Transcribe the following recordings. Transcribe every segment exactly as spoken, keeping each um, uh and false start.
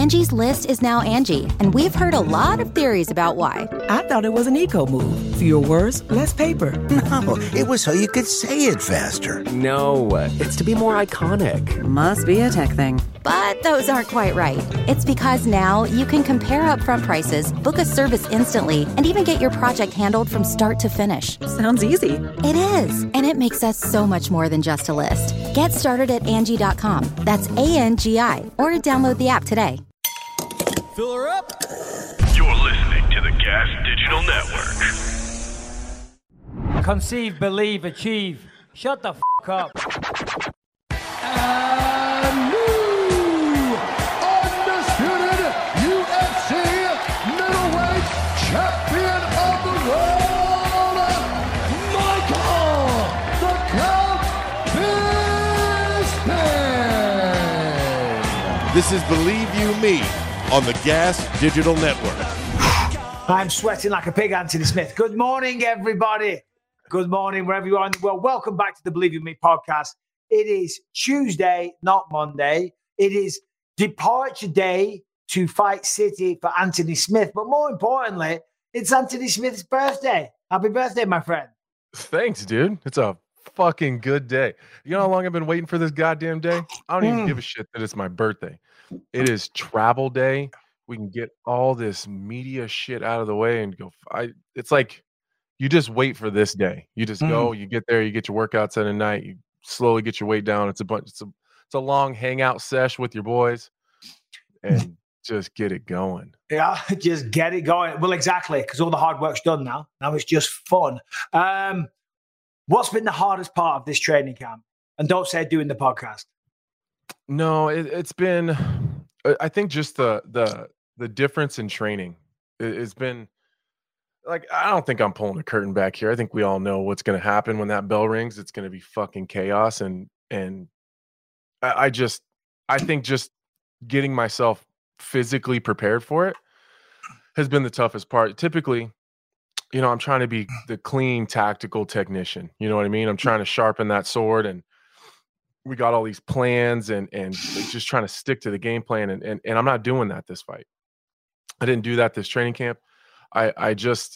Angie's List is now Angie, and we've heard a lot of theories about why. I thought it was an eco move. Fewer words, less paper. No, it was so you could say it faster. No, it's to be more iconic. Must be a tech thing. But those aren't quite right. It's because now you can compare upfront prices, book a service instantly, and even get your project handled from start to finish. Sounds easy. It is, and it makes us so much more than just a list. Get started at Angie dot com. That's A N G I, or download the app today. Fill her up. You're listening to the Gas Digital Network. Conceive, believe, achieve. Shut the f*** up. And new undisputed U F C middleweight champion of the world, Michael the Count Bisping. This is Believe You Me on the Gas Digital Network. I'm sweating like a pig, Anthony Smith. Good morning, everybody. Good morning, wherever you are in the world. Welcome back to the Believe You Me podcast. It is Tuesday, not Monday. It is departure day to Fight City for Anthony Smith. But more importantly, it's Anthony Smith's birthday. Happy birthday, my friend. Thanks, dude. It's a fucking good day. You know how long I've been waiting for this goddamn day? I don't even Mm. give a shit that it's my birthday. It is travel day. We can get all this media shit out of the way and go. I. It's like you just wait for this day. You just go, you get there, you get your workouts in at night, you slowly get your weight down. It's a bunch. It's a it's a long hangout sesh with your boys, and just get it going. Yeah, just get it going. Well, exactly, because all the hard work's done now. Now it's just fun. Um, what's been the hardest part of this training camp? And don't say doing the podcast. No, it, it's been. I think just the the the difference in training. It, it's been. Like, I don't think I'm pulling a curtain back here. I think we all know what's going to happen when that bell rings. It's going to be fucking chaos. And, and I, I just, I think just getting myself physically prepared for it has been the toughest part. Typically, you know, I'm trying to be the clean tactical technician. You know what I mean? I'm trying to sharpen that sword, and we got all these plans and, and just trying to stick to the game plan. And, and, and I'm not doing that this fight. I didn't do that this training camp. I, I just,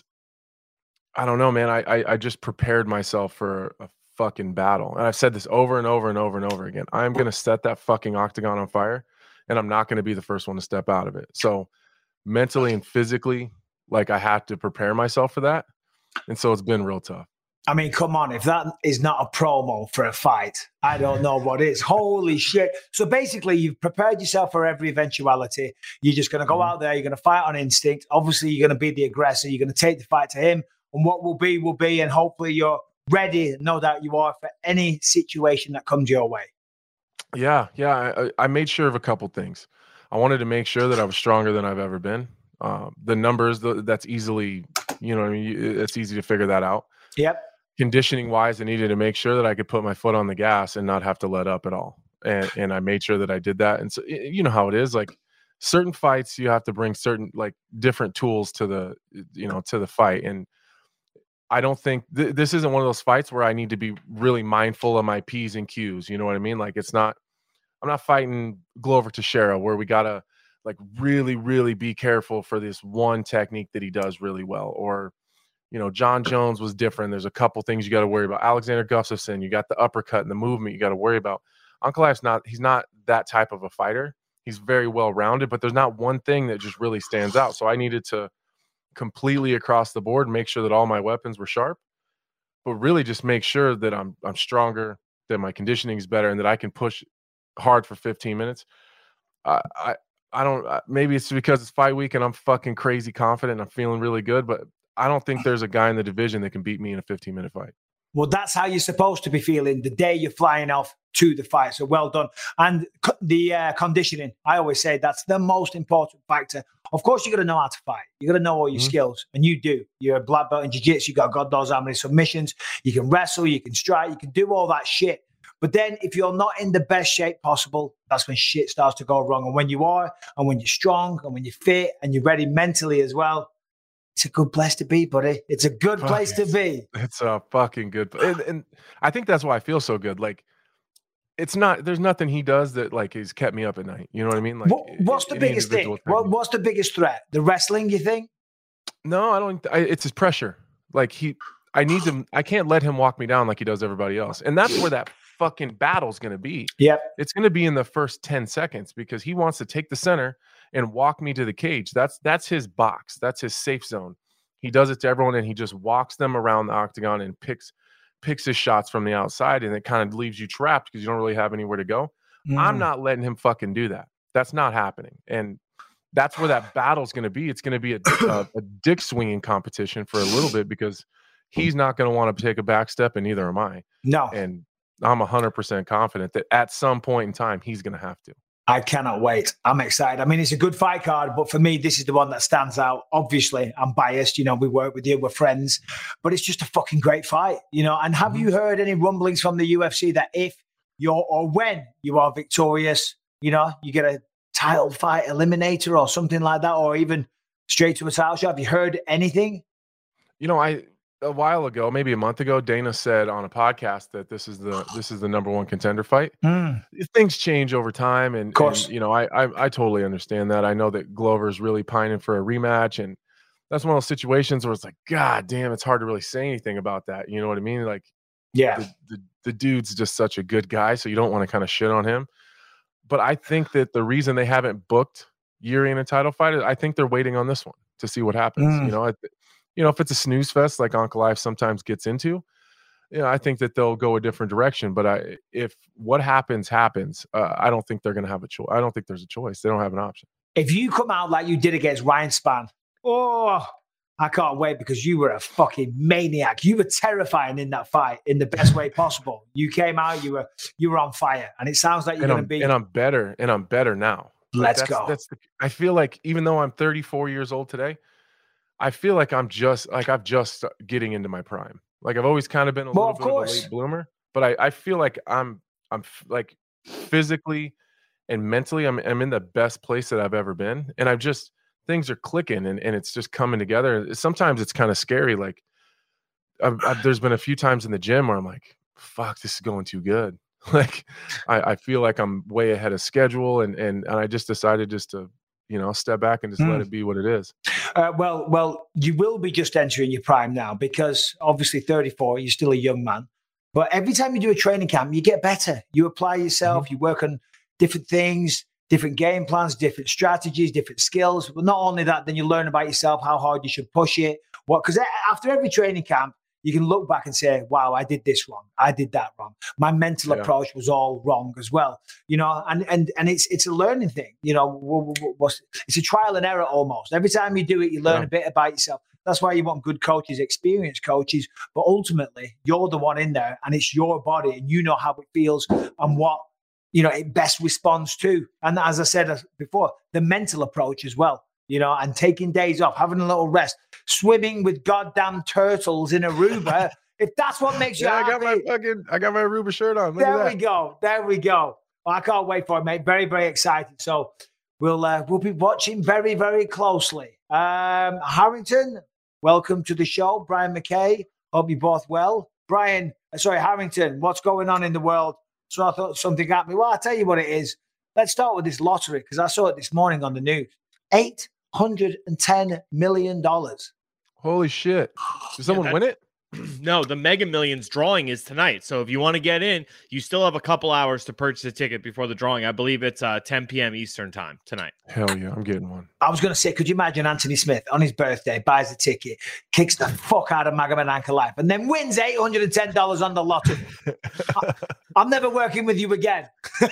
I don't know, man. I, I, I just prepared myself for a fucking battle. And I've said this over and over and over and over again. I'm going to set that fucking octagon on fire, and I'm not going to be the first one to step out of it. So mentally and physically, like, I had to prepare myself for that. And so it's been real tough. I mean, come on. If that is not a promo for a fight, I don't know what is. Holy shit. So basically, you've prepared yourself for every eventuality. You're just going to go mm-hmm. out there. You're going to fight on instinct. Obviously, you're going to be the aggressor. You're going to take the fight to him. And what will be, will be. And hopefully you're ready, no doubt you are, for any situation that comes your way. Yeah, yeah. I, I made sure of a couple things. I wanted to make sure that I was stronger than I've ever been. Um, the numbers, the, that's easily, you know what I mean? It's easy to figure that out. Yep. Conditioning wise, I needed to make sure that I could put my foot on the gas and not have to let up at all. And and I made sure that I did that. And so, you know how it is, like certain fights, you have to bring certain like different tools to the, you know, to the fight. And I don't think th- this isn't one of those fights where I need to be really mindful of my P's and Q's. You know what I mean? Like, it's not, I'm not fighting Glover Teixeira where we got to like really, really be careful for this one technique that he does really well. Or, you know, John Jones was different. There's a couple things you got to worry about. Alexander Gustafsson, you got the uppercut and the movement you got to worry about. Ankalaev's not, he's not that type of a fighter. He's very well-rounded, but there's not one thing that just really stands out. So I needed to completely across the board make sure that all my weapons were sharp, but really just make sure that I'm I'm stronger, that my conditioning is better, and that I can push hard for fifteen minutes. I I, I don't maybe it's because it's fight week and I'm fucking crazy confident and I'm feeling really good, but I don't think there's a guy in the division that can beat me in a fifteen minute fight. Well, that's how you're supposed to be feeling the day you're flying off to the fight. So well done. And co- the uh, conditioning, I always say that's the most important factor. Of course, you got to know how to fight. You got to know all your mm-hmm. skills, and you do. You're a black belt in jiu-jitsu. You got God knows how many submissions. You can wrestle. You can strike. You can do all that shit. But then if you're not in the best shape possible, that's when shit starts to go wrong. And when you are, and when you're strong, and when you're fit, and you're ready mentally as well, it's a good place to be, buddy. It's a good Fuck, place to be. It's a fucking good place. And, and I think that's why I feel so good. Like, it's not. There's nothing he does that like has kept me up at night. You know what I mean? Like, what, what's the biggest thing? What, what's the biggest threat? The wrestling, you think? No, I don't. I, it's his pressure. Like he, I need to. I can't let him walk me down like he does everybody else. And that's where that fucking battle's going to be. Yep. It's going to be in the first ten seconds because he wants to take the center and walk me to the cage. That's that's his box. That's his safe zone. He does it to everyone, and he just walks them around the octagon and picks picks his shots from the outside, and it kind of leaves you trapped because you don't really have anywhere to go. Mm. I'm not letting him fucking do that. That's not happening. And that's where that battle's going to be. It's going to be a, a, a dick swinging competition for a little bit because he's not going to want to take a back step, and neither am I. No. And I'm one hundred percent confident that at some point in time, he's going to have to. I cannot wait. I'm excited. I mean, it's a good fight card, but for me, this is the one that stands out. Obviously, I'm biased. You know, we work with you, we're friends, but it's just a fucking great fight, you know. And have mm-hmm. you heard any rumblings from the U F C that if you're, or when you are victorious, you know, you get a title fight eliminator or something like that, or even straight to a title shot? Have you heard anything? You know, I, a while ago, maybe a month ago, Dana said on a podcast that this is the this is the number one contender fight. Mm. Things change over time, and, of course, and, you know, I, I I totally understand that. I know that Glover's really pining for a rematch, and that's one of those situations where it's like, God damn, it's hard to really say anything about that. You know what I mean? Like, yeah, the, the, the dude's just such a good guy, so you don't want to kind of shit on him. But I think that the reason they haven't booked Yuri in a title fight is I think they're waiting on this one to see what happens. Mm. You know, I, you know, if it's a snooze fest like Ankalaev sometimes gets into, you know, I think that they'll go a different direction. But I, if what happens happens, uh, I don't think they're going to have a choice. I don't think there's a choice. They don't have an option. If you come out like you did against Ryan Spann, oh, I can't wait because you were a fucking maniac. You were terrifying in that fight in the best way possible. You came out, you were you were on fire, and it sounds like you're going to be. And I'm better, and I'm better now. Let's like that's, go. That's the, I feel like even though I'm thirty-four years old today, I feel like I'm just like I've just getting into my prime. Like I've always kind of been a well, little bit of a late bloomer, but I, I feel like I'm I'm like physically and mentally I'm I'm in the best place that I've ever been, and I've just things are clicking and, and it's just coming together. Sometimes it's kind of scary. Like I've, I've, there's been a few times in the gym where I'm like, fuck, this is going too good. Like I, I feel like I'm way ahead of schedule, and and and I just decided just to, you know, step back and just mm. let it be what it is. Uh, well, well, you will be just entering your prime now because obviously thirty-four, you're still a young man. But every time you do a training camp, you get better. You apply yourself, mm-hmm. you work on different things, different game plans, different strategies, different skills. But not only that, then you learn about yourself, how hard you should push it. What? Because after every training camp, you can look back and say, wow, I did this wrong. I did that wrong. My mental yeah. approach was all wrong as well. You know, and and and it's it's a learning thing. You know, it's a trial and error almost. Every time you do it, you learn yeah. a bit about yourself. That's why you want good coaches, experienced coaches. But ultimately, you're the one in there, and it's your body, and you know how it feels and what, you know, it best responds to. And as I said before, the mental approach as well. You know, and taking days off, having a little rest, swimming with goddamn turtles in Aruba. If that's what makes you yeah, happy. I got my fucking, I got my Aruba shirt on. Look there at we that. go. There we go. Well, I can't wait for it, mate. Very, very excited. So we'll uh, we'll be watching very, very closely. Um, Harrington, welcome to the show. Brian McKay, hope you both well. Brian, sorry, Harrington, what's going on in the world? So I thought something at me. Well, I'll tell you what it is. Let's start with this lottery because I saw it this morning on the news. Eight. one hundred ten million dollars. Holy shit. Did someone yeah, win it? No, the Mega Millions drawing is tonight. So if you want to get in, you still have a couple hours to purchase a ticket before the drawing. I believe it's uh, ten p.m. Eastern time tonight. Hell yeah, I'm getting one. I was going to say, could you imagine Anthony Smith on his birthday, buys a ticket, kicks the fuck out of Magomed Ankalaev, and then wins eight hundred ten dollars on the lottery? I, I'm never working with you again.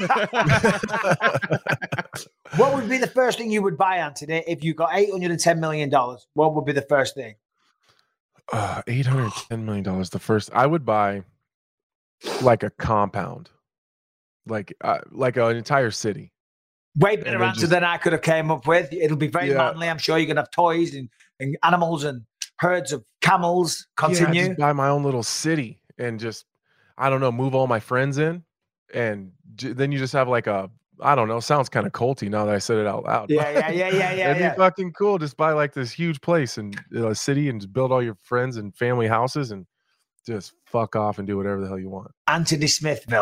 What would be the first thing you would buy, Anthony, if you got eight hundred ten million dollars? What would be the first thing? Uh, eight hundred ten million dollars. The first, I would buy like a compound, like uh, like an entire city. Way better answer just, than I could have came up with. It'll be very yeah. manly. I'm sure you're going to have toys and, and animals and herds of camels. Continue. Yeah, just buy my own little city and just, I don't know, move all my friends in. And j- then you just have like a, I don't know, sounds kind of culty now that I said it out loud. Yeah, yeah, yeah, yeah, yeah. It'd yeah. be fucking cool. Just buy like this huge place and you know, a city and just build all your friends and family houses and just fuck off and do whatever the hell you want. Anthony Smithville.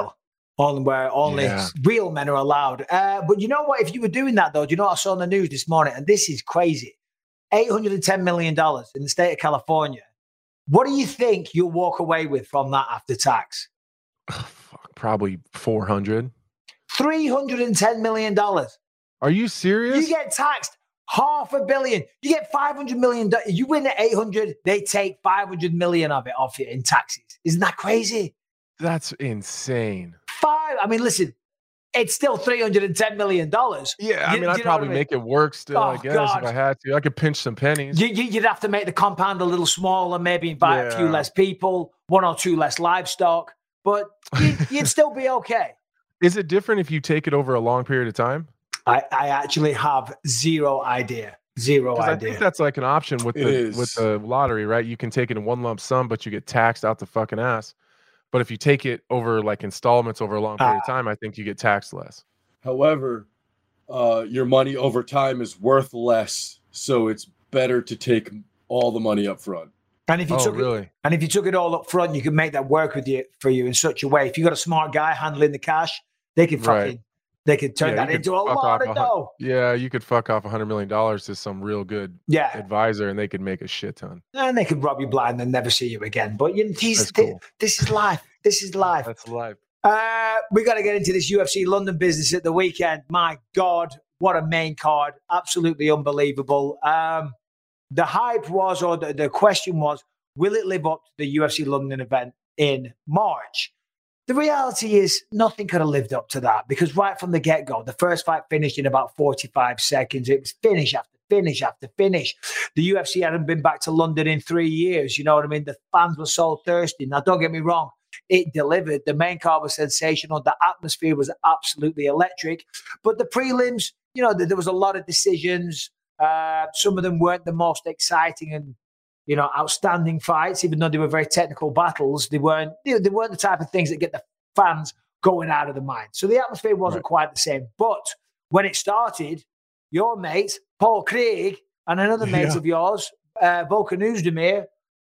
Only where only Yeah. real men are allowed. Uh, but you know what? If you were doing that, though, do you know what I saw on the news this morning? And this is crazy. eight hundred ten million dollars in the state of California. What do you think you'll walk away with from that after tax? Oh, fuck, probably four hundred. three hundred ten million dollars. Are you serious? You get taxed half a billion. You get five hundred million dollars. You win the eight hundred, they take five hundred million of it off you in taxes. Isn't that crazy? That's insane. Five. I mean, listen, it's still three hundred ten million dollars. Yeah, I You- mean, I'd you know probably what I mean? make it work still, I Oh, guess, God. if I had to. I could pinch some pennies. You, you, you'd have to make the compound a little smaller, maybe invite a few Yeah. less people, one or two less livestock, but you, you'd still be okay. Is it different if you take it over a long period of time? I, I actually have zero idea. Zero Because I idea. think that's like an option with It the is. with the lottery, right? You can take it in one lump sum, but you get taxed out the fucking ass. But if you take it over like installments over a long period of Ah. time, I think you get taxed less. However, uh, your money over time is worth less, so it's better to take all the money up front. And if you Oh, took really? it, and if you took it all up front, you could make that work with you for you in such a way. If you got a smart guy handling the cash, they could fucking Right. they could turn Yeah, that you could into a fuck lot off of a hun- dough. Yeah, you could fuck off a hundred million dollars to some real good Yeah. advisor, and they could make a shit ton. And they could rob you blind and never see you again. But you know, these, That's cool. this is life. This is life. That's life. Uh, we got to get into this U F C London business at the weekend. My God, what a main card. Absolutely unbelievable. Um, the hype was, or the, the question was, will it live up to the U F C London event in March? The reality is nothing could have lived up to that because right from the get-go, the first fight finished in about forty-five seconds. It was finish after finish after finish. The U F C hadn't been back to London in three years. You know what I mean? The fans were so thirsty. Now, don't get me wrong. It delivered. The main card was sensational. The atmosphere was absolutely electric. But the prelims, you know, there, there was a lot of decisions. Uh, some of them weren't the most exciting and, you know, outstanding fights, even though they were very technical battles. They weren't, you know, they weren't the type of things that get the fans going out of the mind. So the atmosphere wasn't Right. quite the same. But when it started, your mate, Paul Craig, and another mate Yeah. of yours, uh, Volkan Oezdemir,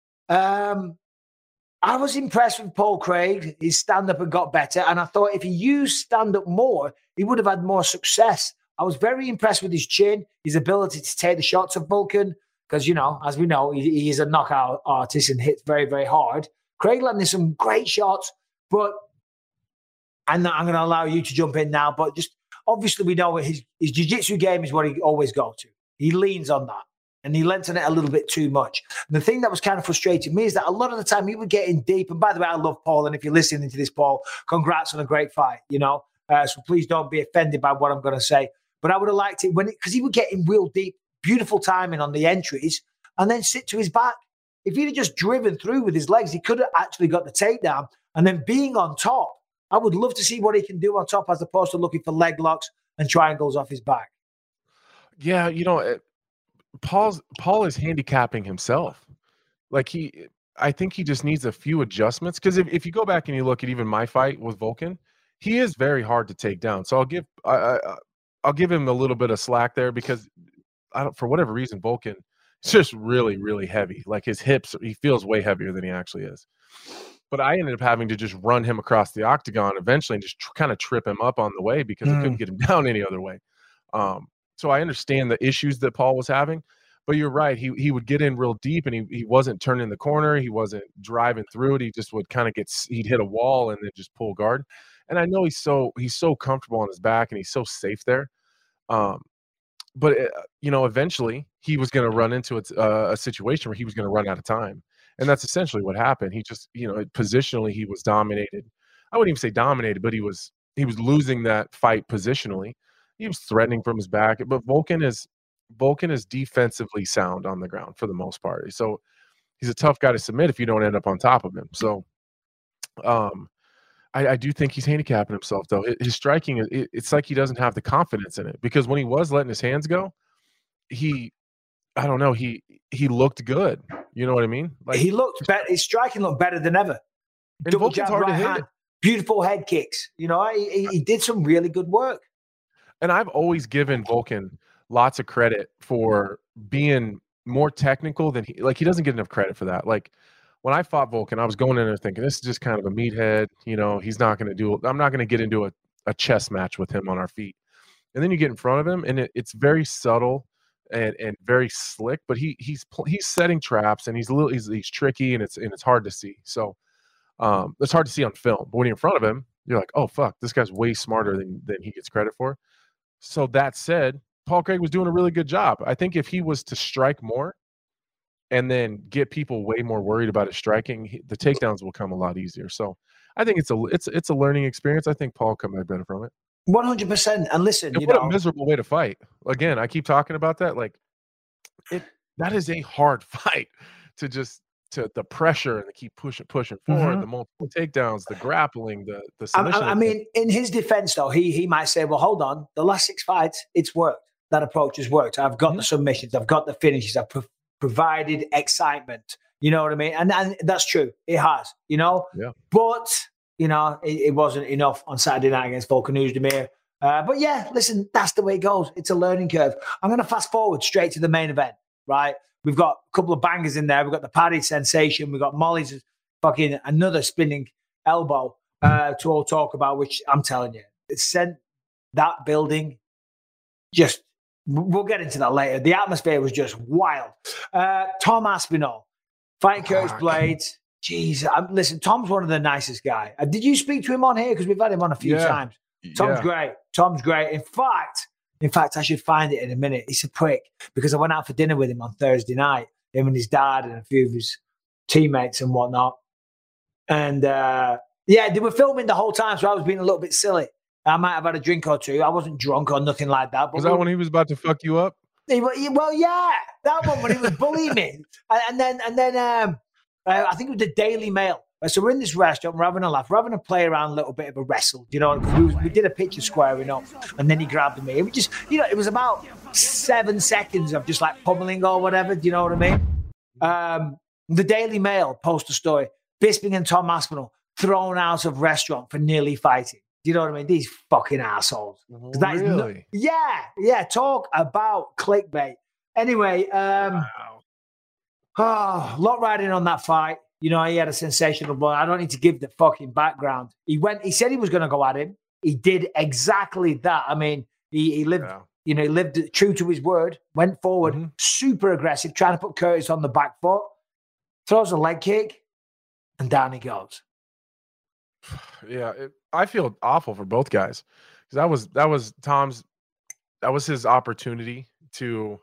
um, I was impressed with Paul Craig. His stand-up had got better. And I thought if he used stand-up more, he would have had more success. I was very impressed with his chin, his ability to take the shots of Volkan. Because, you know, as we know, he, he is a knockout artist and hits very, very hard. Craig landed some great shots. But I'm, not, I'm going to allow you to jump in now. But just obviously we know his, his jiu-jitsu game is what he always goes to. He leans on that. And he lent on it a little bit too much. And the thing that was kind of frustrating me is that a lot of the time he would get in deep. And by the way, I love Paul. And if you're listening to this, Paul, congrats on a great fight, you know. Uh, so please don't be offended by what I'm going to say. But I would have liked it when because he would get in real deep, beautiful timing on the entries and then sit to his back. If he'd have just driven through with his legs, he could have actually got the takedown. And then being on top, I would love to see what he can do on top as opposed to looking for leg locks and triangles off his back. Yeah, you know, it, Paul's Paul is handicapping himself. Like he, I think he just needs a few adjustments. Because if, if you go back and you look at even my fight with Volkan, he is very hard to take down. So I'll give I, I, I'll give him a little bit of slack there because I don't for whatever reason Volkan is just really really heavy. Like his hips, he feels way heavier than he actually is. But I ended up having to just run him across the octagon eventually and just tr- kind of trip him up on the way because I couldn't get him down any other way. Um, So I understand the issues that Paul was having, but you're right. He he would get in real deep and he he wasn't turning the corner. He wasn't driving through it. He just would kind of get he'd hit a wall and then just pull guard. And I know he's so he's so comfortable on his back and he's so safe there. Um, but uh, you know, eventually he was going to run into a, uh, a situation where he was going to run out of time, and that's essentially what happened. He just you know positionally he was dominated. I wouldn't even say dominated, but he was he was losing that fight positionally. He was threatening from his back, but Volkan is Volkan is defensively sound on the ground for the most part. So he's a tough guy to submit if you don't end up on top of him. So um, I, I do think he's handicapping himself, though. His, his striking, it, it's like he doesn't have the confidence in it because when he was letting his hands go, he, I don't know, he he looked good. You know what I mean? Like he looked better. His striking looked better than ever. Double jab, hard right to hit. hand, beautiful head kicks. You know, he, he did some really good work. And I've always given Volkan lots of credit for being more technical than he like he doesn't get enough credit for that. Like when I fought Volkan, I was going in there thinking this is just kind of a meathead. You know, he's not going to do. I'm not going to get into a, a chess match with him on our feet. And then you get in front of him, and it, it's very subtle and and very slick. But he he's he's setting traps, and he's a little he's, he's tricky, and it's and it's hard to see. So um, it's hard to see on film. But when you're in front of him, you're like, oh fuck, this guy's way smarter than than he gets credit for. So that said, Paul Craig was doing a really good job. I think if he was to strike more and then get people way more worried about his striking, he, the takedowns will come a lot easier. So I think it's a it's it's a learning experience. I think Paul come back better from it. one hundred percent. And listen, and you what know, a miserable way to fight. Again, I keep talking about that. Like, it that is a hard fight to just to the pressure and to keep pushing pushing forward, Mhm. the multiple takedowns, the grappling, the the I, submission. I, I mean, in his defense, though, he he might say, well, hold on, the last six fights, it's worked. That approach has worked. I've got Mm-hmm. the submissions. I've got the finishes. I've pro- provided excitement. You know what I mean? And, and that's true. It has, you know? Yeah. But, you know, it, it wasn't enough on Saturday night against Volkan Oezdemir. Uh, but yeah, listen, that's the way it goes. It's a learning curve. I'm going to fast forward straight to the main event, right? We've got a couple of bangers in there. We've got the Paddy sensation. We've got Molly's fucking another spinning elbow uh, to all talk about, which I'm telling you, it sent that building just, we'll get into that later. The atmosphere was just wild. Uh, Tom Aspinall, fighting Curtis Blades. Jeez, I'm, listen, Tom's one of the nicest guys. Uh, did you speak to him on here? Because we've had him on a few Yeah. times. Tom's Yeah. great. Tom's great. In fact, in fact, I should find it in a minute. He's a prick because I went out for dinner with him on Thursday night, him and his dad and a few of his teammates and whatnot. And uh, yeah, they were filming the whole time, so I was being a little bit silly. I might have had a drink or two. I wasn't drunk or nothing like that. But Was that when he was about to fuck you up? he, well, yeah, that one when he was bullying me, and, and then and then um, uh, I think it was the Daily Mail. Uh, So we're in this restaurant, we're having a laugh, we're having a play around, a little bit of a wrestle, you know. 'Cause we, was- we did a picture squaring up, and then he grabbed me. It was just, you know, it was about seven seconds of just like pummeling or whatever. Do you know what I mean? Um, the Daily Mail post a story: Bisping and Tom Aspinall thrown out of restaurant for nearly fighting. Do you know what I mean? These fucking assholes. 'Cause that is no- Really? yeah, yeah. Talk about clickbait. Anyway, um, oh, a lot riding on that fight. You know, he had a sensational blow. I don't need to give the fucking background. He went. He said he was going to go at him. He did exactly that. I mean, he, he lived. Yeah. You know, he lived true to his word. Went forward, Mm-hmm. super aggressive, trying to put Curtis on the back foot. Throws a leg kick, and down he goes. Yeah, it, I feel awful for both guys because that was that was Tom's that was his opportunity to,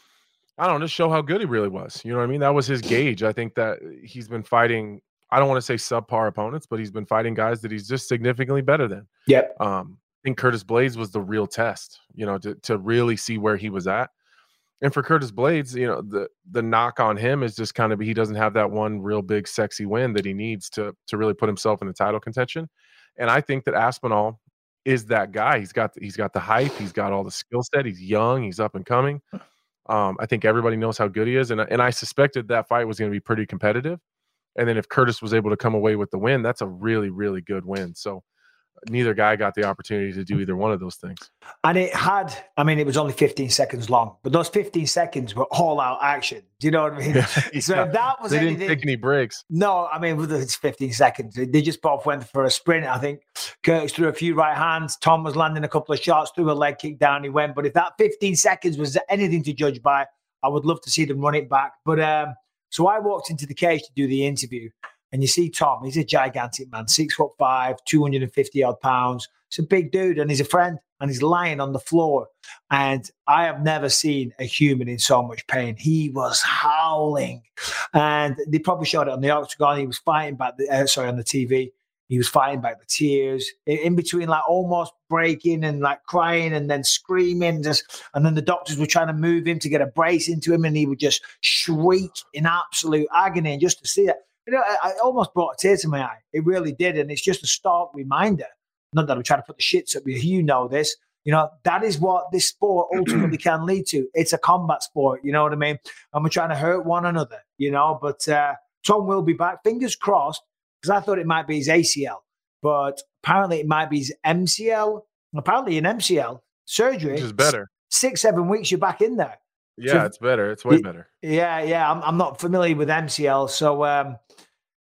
I don't know, just show how good he really was. You know what I mean? That was his gauge. I think that he's been fighting, I don't want to say subpar opponents, but he's been fighting guys that he's just significantly better than. Yep. Um, I think Curtis Blades was the real test, you know, to to really see where he was at. And for Curtis Blades, you know, the the knock on him is just kind of he doesn't have that one real big sexy win that he needs to to really put himself in the title contention. And I think that Aspinall is that guy. He's got he's got the hype, he's got all the skill set, he's young, he's up and coming. Um, I think everybody knows how good he is, and and I suspected that fight was going to be pretty competitive. And then if Curtis was able to come away with the win, that's a really really good win. So neither guy got the opportunity to do either one of those things. And it had, I mean, it was only fifteen seconds long, but those fifteen seconds were all out action. Do you know what I mean? Yeah. So if that was They anything, didn't take any breaks. no, I mean, with it's fifteen seconds. They just both went for a sprint. I think Curtis threw a few right hands. Tom was landing a couple of shots, threw a leg kick down, he went. But if that fifteen seconds was anything to judge by, I would love to see them run it back. But um, so I walked into the cage to do the interview, and you see Tom, he's a gigantic man, six foot five, two hundred fifty odd pounds. He's a big dude, and he's a friend, and he's lying on the floor. And I have never seen a human in so much pain. He was howling, and they probably showed it on the octagon. He was fighting back, the, uh, sorry, on the T V. He was fighting back the tears in, in between, like almost breaking and like crying and then screaming. Just, and then the doctors were trying to move him to get a brace into him, and he would just shriek in absolute agony. And just to see that, you know, I, I almost brought a tear to my eye. It really did, and it's just a stark reminder. Not that I'm trying to put the shits up you. You know this. You know, that is what this sport ultimately can lead to. It's a combat sport. You know what I mean? And we're trying to hurt one another, you know. But uh, Tom will be back. Fingers crossed, because I thought it might be his A C L. But apparently it might be his M C L. Apparently an M C L surgery. Which is better. Six, seven weeks, you're back in there. Yeah, So- it's better. It's way better. Yeah, yeah. I'm, I'm not familiar with M C L. So, um,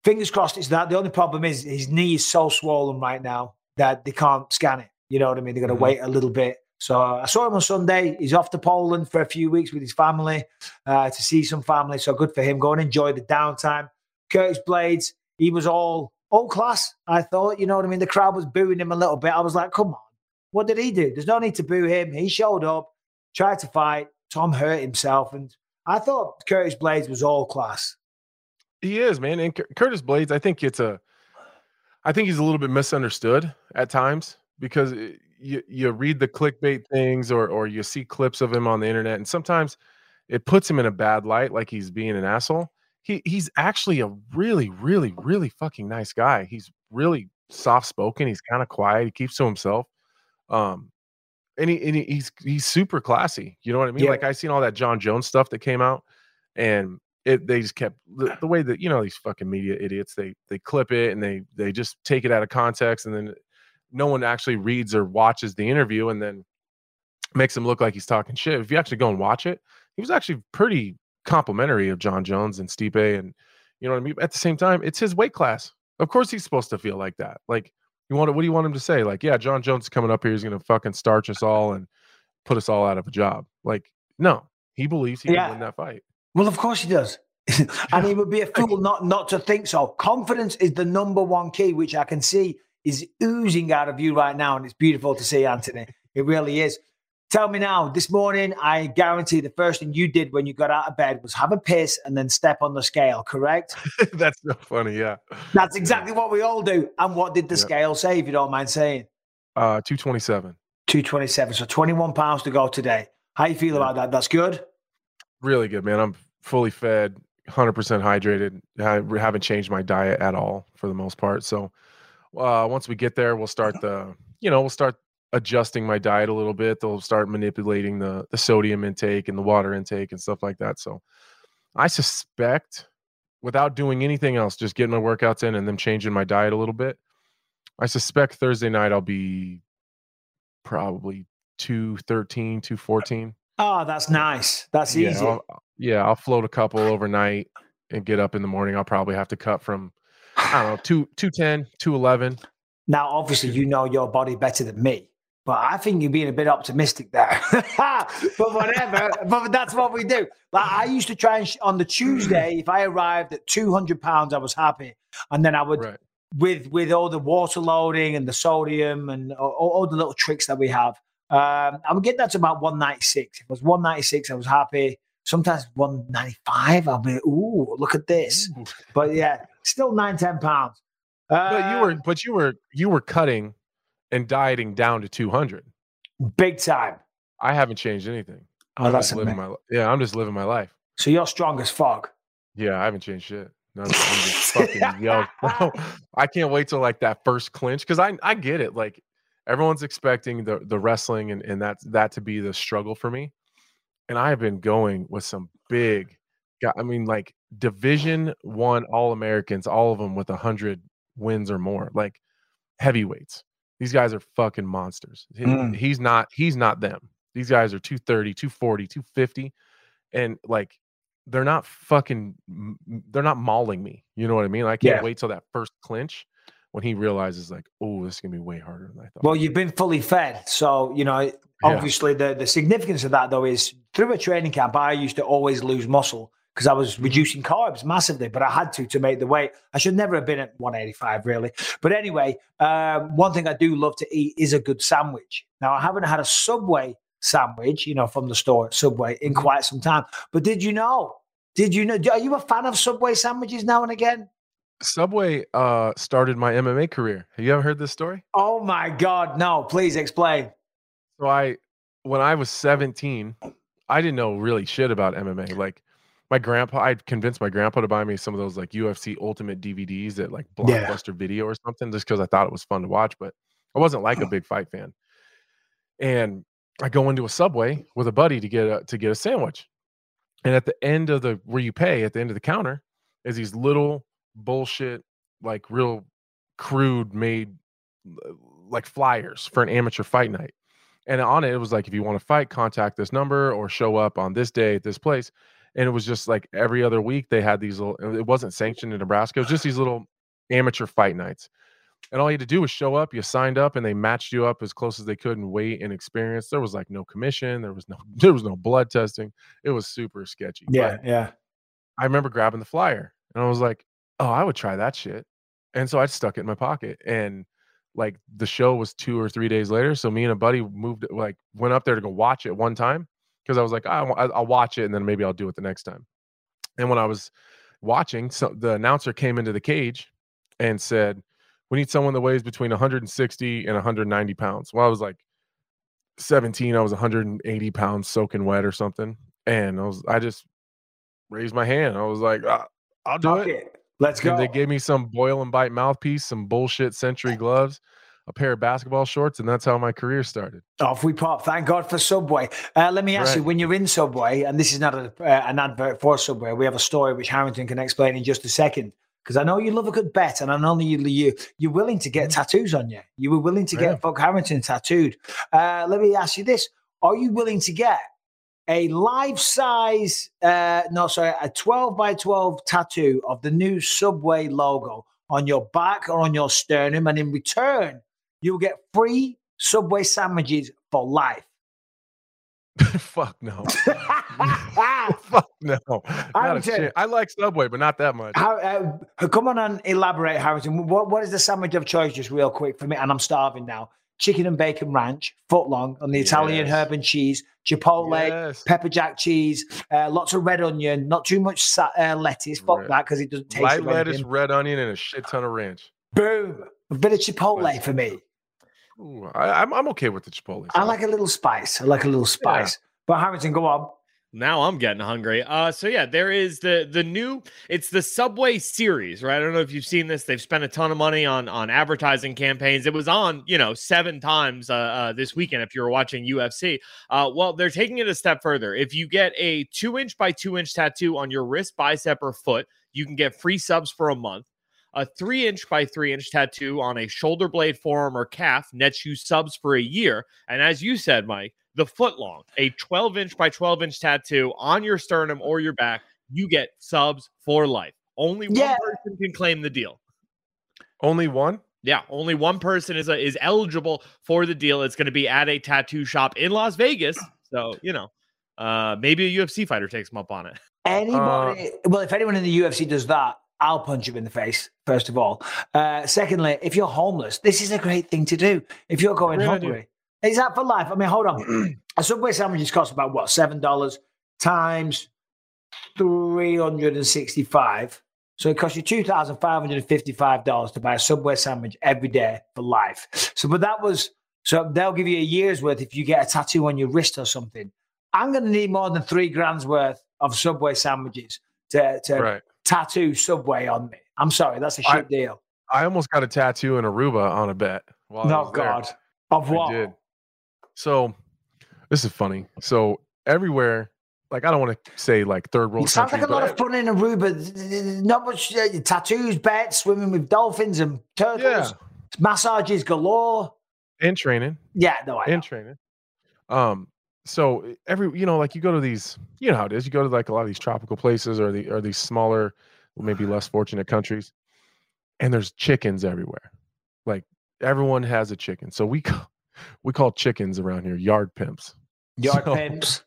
fingers crossed it's that. The only problem is his knee is so swollen right now that they can't scan it. You know what I mean? They're going to mm-hmm. wait a little bit. So uh, I saw him on Sunday. He's off to Poland for a few weeks with his family uh, to see some family. So good for him. Go and enjoy the downtime. Curtis Blades, he was all, all class, I thought. You know what I mean? The crowd was booing him a little bit. I was like, come on. What did he do? There's no need to boo him. He showed up, tried to fight. Tom hurt himself. And I thought Curtis Blades was all class. He is, man. And C- Curtis Blades, I think it's a, I think he's a little bit misunderstood at times because it, you you read the clickbait things or or you see clips of him on the internet, and sometimes it puts him in a bad light, like he's being an asshole. He he's actually a really, really, really fucking nice guy. He's really soft spoken. He's kind of quiet. He keeps to himself. Um, and he and he, he's he's super classy. You know what I mean? Yeah. Like I seen all that John Jones stuff that came out, and it they just kept the, the way that you know these fucking media idiots they they clip it and they they just take it out of context, and then no one actually reads or watches the interview and then makes him look like he's talking shit. If you actually go and watch it, he was actually pretty complimentary of John Jones and Stipe, and you know what I mean? At the same time, it's his weight class. Of course he's supposed to feel like that. Like, you want to, what do you want him to say? Like, yeah, John Jones is coming up here. He's going to fucking starch us all and put us all out of a job. Like, no, he believes he yeah. can win that fight. Well, of course he does. And he would be a fool not, not to think so. Confidence is the number one key, which I can see is oozing out of you right now. And it's beautiful to see, Anthony. It really is. Tell me now, this morning, I guarantee the first thing you did when you got out of bed was have a piss and then step on the scale, correct? That's so funny, yeah. That's exactly what we all do. And what did the yep. scale say, if you don't mind saying? Uh, two twenty-seven. two twenty-seven, so twenty-one pounds to go today. How you feel yeah. about that? That's good? Really good, man. I'm fully fed, one hundred percent hydrated. I haven't changed my diet at all for the most part. So uh, once we get there, we'll start the, you know, we'll start adjusting my diet a little bit. They'll start manipulating the the sodium intake and the water intake and stuff like that. So I suspect, without doing anything else, just getting my workouts in and then changing my diet a little bit, I suspect Thursday night I'll be probably two thirteen, two fourteen. Oh, that's nice. That's yeah, easy. I'll, yeah, I'll float a couple overnight and get up in the morning. I'll probably have to cut from, I don't know, two, two ten, two eleven. Now, obviously, you know your body better than me. But I think you're being a bit optimistic there. But whatever. But that's what we do. Like I used to try and sh- on the Tuesday, if I arrived at two hundred pounds, I was happy. And then I would, right. with with all the water loading and the sodium and all, all the little tricks that we have, um, I would get that to about one ninety-six. If it was one ninety-six, I was happy. Sometimes one ninety-five, I'll be, ooh, look at this. Ooh. But yeah, still nine, ten pounds. Uh, but you were, but you were, you were cutting and dieting down to two hundred. Big time. I haven't changed anything. Oh, I'm that's just living my Yeah, I'm just living my life. So you're strong as fuck. Yeah, I haven't changed shit. No, I'm just fucking yo. I can't wait till like that first clinch because I I get it. Like everyone's expecting the the wrestling and and that that to be the struggle for me, and I have been going with some big. I mean, like Division One All Americans, all of them with a hundred wins or more, like heavyweights. These guys are fucking monsters. He, mm. He's not, he's not them. These guys are two thirty, two forty, two fifty. And like, they're not fucking, they're not mauling me. You know what I mean? I can't yeah. wait till that first clinch when he realizes like, oh, this is going to be way harder than I thought. Well, you've been fully fed. So, you know, obviously yeah. the, the significance of that though is through a training camp, I used to always lose muscle because I was reducing carbs massively, but I had to to make the weight. I should never have been at one eighty-five, really. But anyway, um, one thing I do love to eat is a good sandwich. Now, I haven't had a Subway sandwich, you know, from the store at Subway in quite some time. But did you know? Did you know? Are you a fan of Subway sandwiches now and again? Subway uh, started my M M A career. Have you ever heard this story? Oh, my God. No, please explain. So I, when I was seventeen, I didn't know really shit about M M A. Like, my grandpa, I'd convinced my grandpa to buy me some of those like U F C Ultimate D V Ds at like Blockbuster yeah. Video or something, just because I thought it was fun to watch. But I wasn't like a big fight fan. And I go into a Subway with a buddy to get a to get a sandwich. And at the end of the where you pay at the end of the counter is these little bullshit, like real crude made like flyers for an amateur fight night. And on it, it was like, if you want to fight, contact this number or show up on this day at this place. And it was just like every other week they had these little, it wasn't sanctioned in Nebraska. It was just these little amateur fight nights. And all you had to do was show up, you signed up, and they matched you up as close as they could in weight and experience. There was like no commission. There was no, there was no blood testing. It was super sketchy. Yeah. But yeah. I remember grabbing the flyer and I was like, oh, I would try that shit. And so I stuck it in my pocket. And like the show was two or three days later. So me and a buddy moved, like went up there to go watch it one time. Cause I was like, oh, I'll watch it and then maybe I'll do it the next time. And when I was watching, so the announcer came into the cage and said, we need someone that weighs between one hundred sixty and one hundred ninety pounds. Well, I was like seventeen. I was one hundred eighty pounds soaking wet or something. And I was, I just raised my hand. I was like, ah, I'll do Okay. it. Let's go. And they gave me some boil and bite mouthpiece, some bullshit Century gloves, a pair of basketball shorts, and that's how my career started. Off we pop. Thank God for Subway. Uh, let me ask Right. you, when you're in Subway, and this is not a, uh, an advert for Subway, we have a story which Harrington can explain in just a second. Because I know you love a good bet, and I know you, you, you're willing to get tattoos on you. You were willing to get Yeah. Fuck Harrington tattooed. Uh, let me ask you this. Are you willing to get a life-size, uh, no, sorry, a twelve by twelve tattoo of the new Subway logo on your back or on your sternum, and in return, you'll get free Subway sandwiches for life? Fuck no. Fuck no. Not a Harrington. chance. I like Subway, but not that much. How, uh, come on and elaborate, Harrington. What, what is the sandwich of choice, just real quick for me? And I'm starving now. Chicken and bacon ranch, foot long on the Italian Yes. herb and cheese, chipotle, Yes. pepper jack cheese, uh, lots of red onion, not too much sa- uh, lettuce. Fuck Right. that, because it doesn't taste Light of lettuce, anything. red onion, and a shit ton of ranch. Boom. A bit of chipotle Nice. for me. Ooh, I, I'm I'm okay with the Chipotle. I sauce. like a little spice. I like a little spice. But Harrington, go on. Now I'm getting hungry. Uh, so yeah, there is the the new. It's the Subway series, right? I don't know if you've seen this. They've spent a ton of money on on advertising campaigns. It was on, you know, seven times uh, uh, this weekend. If you were watching U F C, uh, well, they're taking it a step further. If you get a two inch by two inch tattoo on your wrist, bicep, or foot, you can get free subs for a month. A three inch by three inch tattoo on a shoulder blade, forearm, or calf nets you subs for a year. And as you said, Mike, the foot long, a twelve inch by twelve inch tattoo on your sternum or your back, you get subs for life. Only one Yeah. person can claim the deal. Only one? Yeah, only one person is a, is eligible for the deal. It's going to be at a tattoo shop in Las Vegas. So, you know, uh, maybe a U F C fighter takes them up on it. Anybody, well, if anyone in the U F C does that, I'll punch him in the face, first of all. Uh, secondly, if you're homeless, this is a great thing to do. If you're going Great hungry, idea. is that for life? I mean, hold on. A Subway sandwich costs about what, seven dollars times three hundred sixty-five. So it costs you two thousand five hundred fifty-five dollars to buy a Subway sandwich every day for life. So, but that was, so they'll give you a year's worth if you get a tattoo on your wrist or something. I'm going to need more than three grand's worth of Subway sandwiches to, to Right. tattoo Subway on me. I'm sorry, that's a shit I- deal. I almost got a tattoo in Aruba on a bet. While I No, was there. God. Of I what? did. So this is funny. So everywhere, like I don't want to say like third world It sounds like a countries, lot of fun in Aruba. Not much uh, tattoos, bets, swimming with dolphins and turtles, Yeah. massages galore. but in training, Yeah, no, I know. in training. Um, so every you know, like you go to these, you know how it is. You go to like a lot of these tropical places or the or these smaller, maybe less fortunate countries, and there's chickens everywhere. Like everyone has a chicken. So we call, we call chickens around here yard pimps. Yard So- pimps.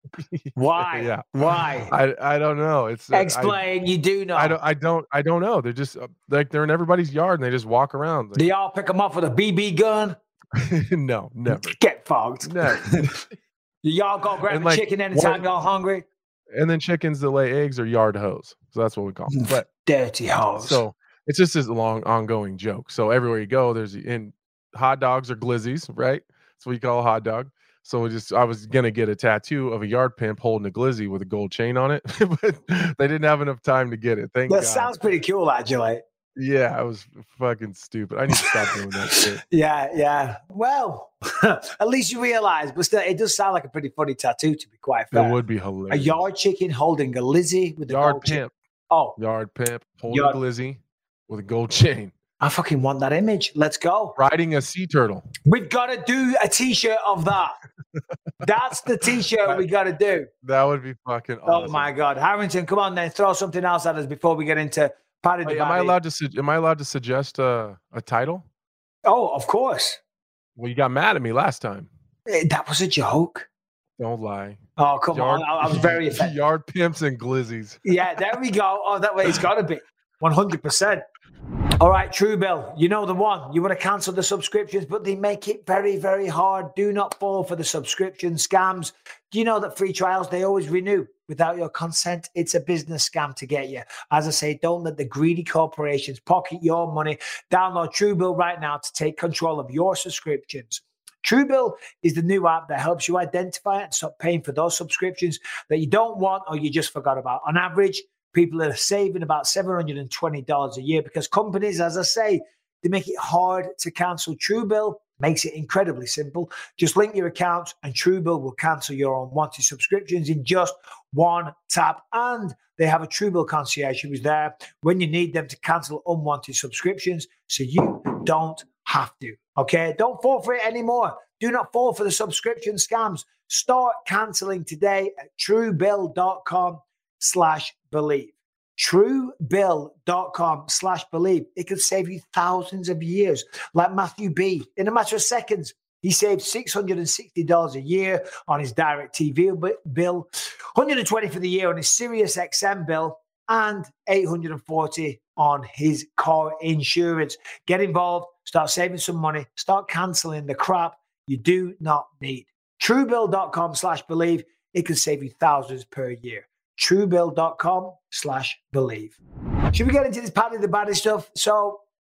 Why? Yeah. Why? I I don't know. It's uh, I- Explain. you do know. I don't. I don't. I don't know. They're just uh, like they're in everybody's yard and they just walk around. Do y'all pick them up with a B B gun? Like, no, never, Get fogged. never. Do y'all go grab And a like, chicken anytime one- y'all hungry? And then chickens that lay eggs are yard hoes. So that's what we call them. But Dirty hoes. so it's just this long ongoing joke. So everywhere you go, there's in hot dogs or glizzies, right? That's what we call a hot dog. So we just I was gonna get a tattoo of a yard pimp holding a glizzy with a gold chain on it, but they didn't have enough time to get it. Thank that God. sounds pretty cool, actually. Yeah, I was fucking stupid. I need to stop doing that shit. Yeah, yeah. Well, at least you realize, but still, it does sound like a pretty funny tattoo, to be quite fair. It would be A hilarious. yard chicken holding a lizzie with a Yard gold chain. pimp. Oh, Yard pimp holding Yard- a glizzy with a gold chain, I fucking want that image. Let's go. riding a sea turtle. We've got to do a t-shirt of that. That's the T-shirt we got to do. That would be fucking awesome. Oh my God, Harrington, come on then, throw something else at us before we get into Paddy. Wait, am I allowed to? Su- am I allowed to suggest a, a title? Oh, of course. Well, you got mad at me last time. Eh, That was a joke. Don't lie. Oh, come Yard, on. I, I was very offended. Yard pimps and glizzies. Yeah, there we go. Oh, that way it's got to be. one hundred percent. All right, Truebill, you know the one. You want to cancel the subscriptions, but they make it very, very hard. Do not fall for the subscription scams. Do you know that free trials, they always renew without your consent? It's a business scam to get you. As I say, don't let the greedy corporations pocket your money. Download Truebill right now to take control of your subscriptions. Truebill is the new app that helps you identify and stop paying for those subscriptions that you don't want or you just forgot about. On average, people are saving about seven hundred twenty dollars a year because companies, as I say, they make it hard to cancel. Truebill makes it incredibly simple. Just link your accounts and Truebill will cancel your unwanted subscriptions in just one tap. And they have a Truebill concierge who is there when you need them to cancel unwanted subscriptions so you don't have to. Okay? Don't fall for it anymore. Do not fall for the subscription scams. Start canceling today at truebill.com slash believe. Truebill.com slash believe. It can save you thousands of years. Like Matthew B. In a matter of seconds, he saved six hundred sixty dollars a year on his direct T V bill, one hundred twenty dollars for the year on his Sirius X M bill, and eight hundred forty dollars on his car insurance. Get involved, start saving some money, start canceling the crap you do not need. Truebill.com slash believe. It can save you thousands per year. Truebill.com slash believe. Should we get into this Paddy the Baddy stuff? So,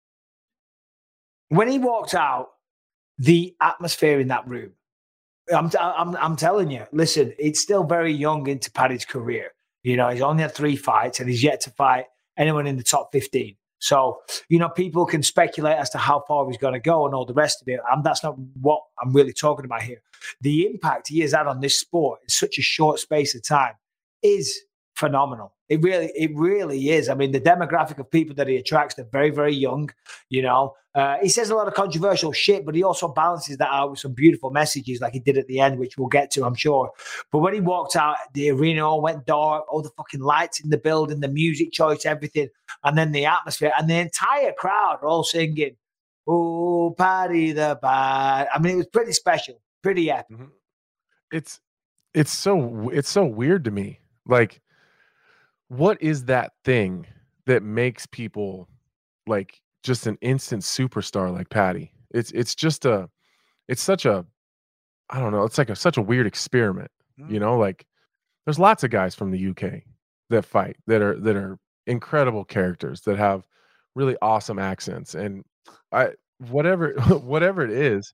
when he walked out, the atmosphere in that room, I'm, I'm, I'm telling you, listen, it's still very young into Paddy's career. You know, he's only had three fights and he's yet to fight anyone in the top fifteen. So, you know, people can speculate as to how far he's going to go and all the rest of it. And that's not what I'm really talking about here. The impact he has had on this sport in such a short space of time is phenomenal. It really, it really is. I mean, the demographic of people that he attracts, they're very, very young. You know, uh, he says a lot of controversial shit, but he also balances that out with some beautiful messages like he did at the end, which we'll get to, I'm sure. But when he walked out, the arena all went dark, all the fucking lights in the building, the music choice, everything. And then the atmosphere and the entire crowd are all singing, "Oh, Paddy the Bad." I mean, it was pretty special, pretty epic. Mm-hmm. It's, it's so, it's so weird to me. Like, what is that thing that makes people like just an instant superstar like Paddy? It's it's just a, it's such a, I don't know. It's like a, such a weird experiment, mm. you know. Like, there's lots of guys from the U K that fight that are that are incredible characters that have really awesome accents, and I whatever whatever it is,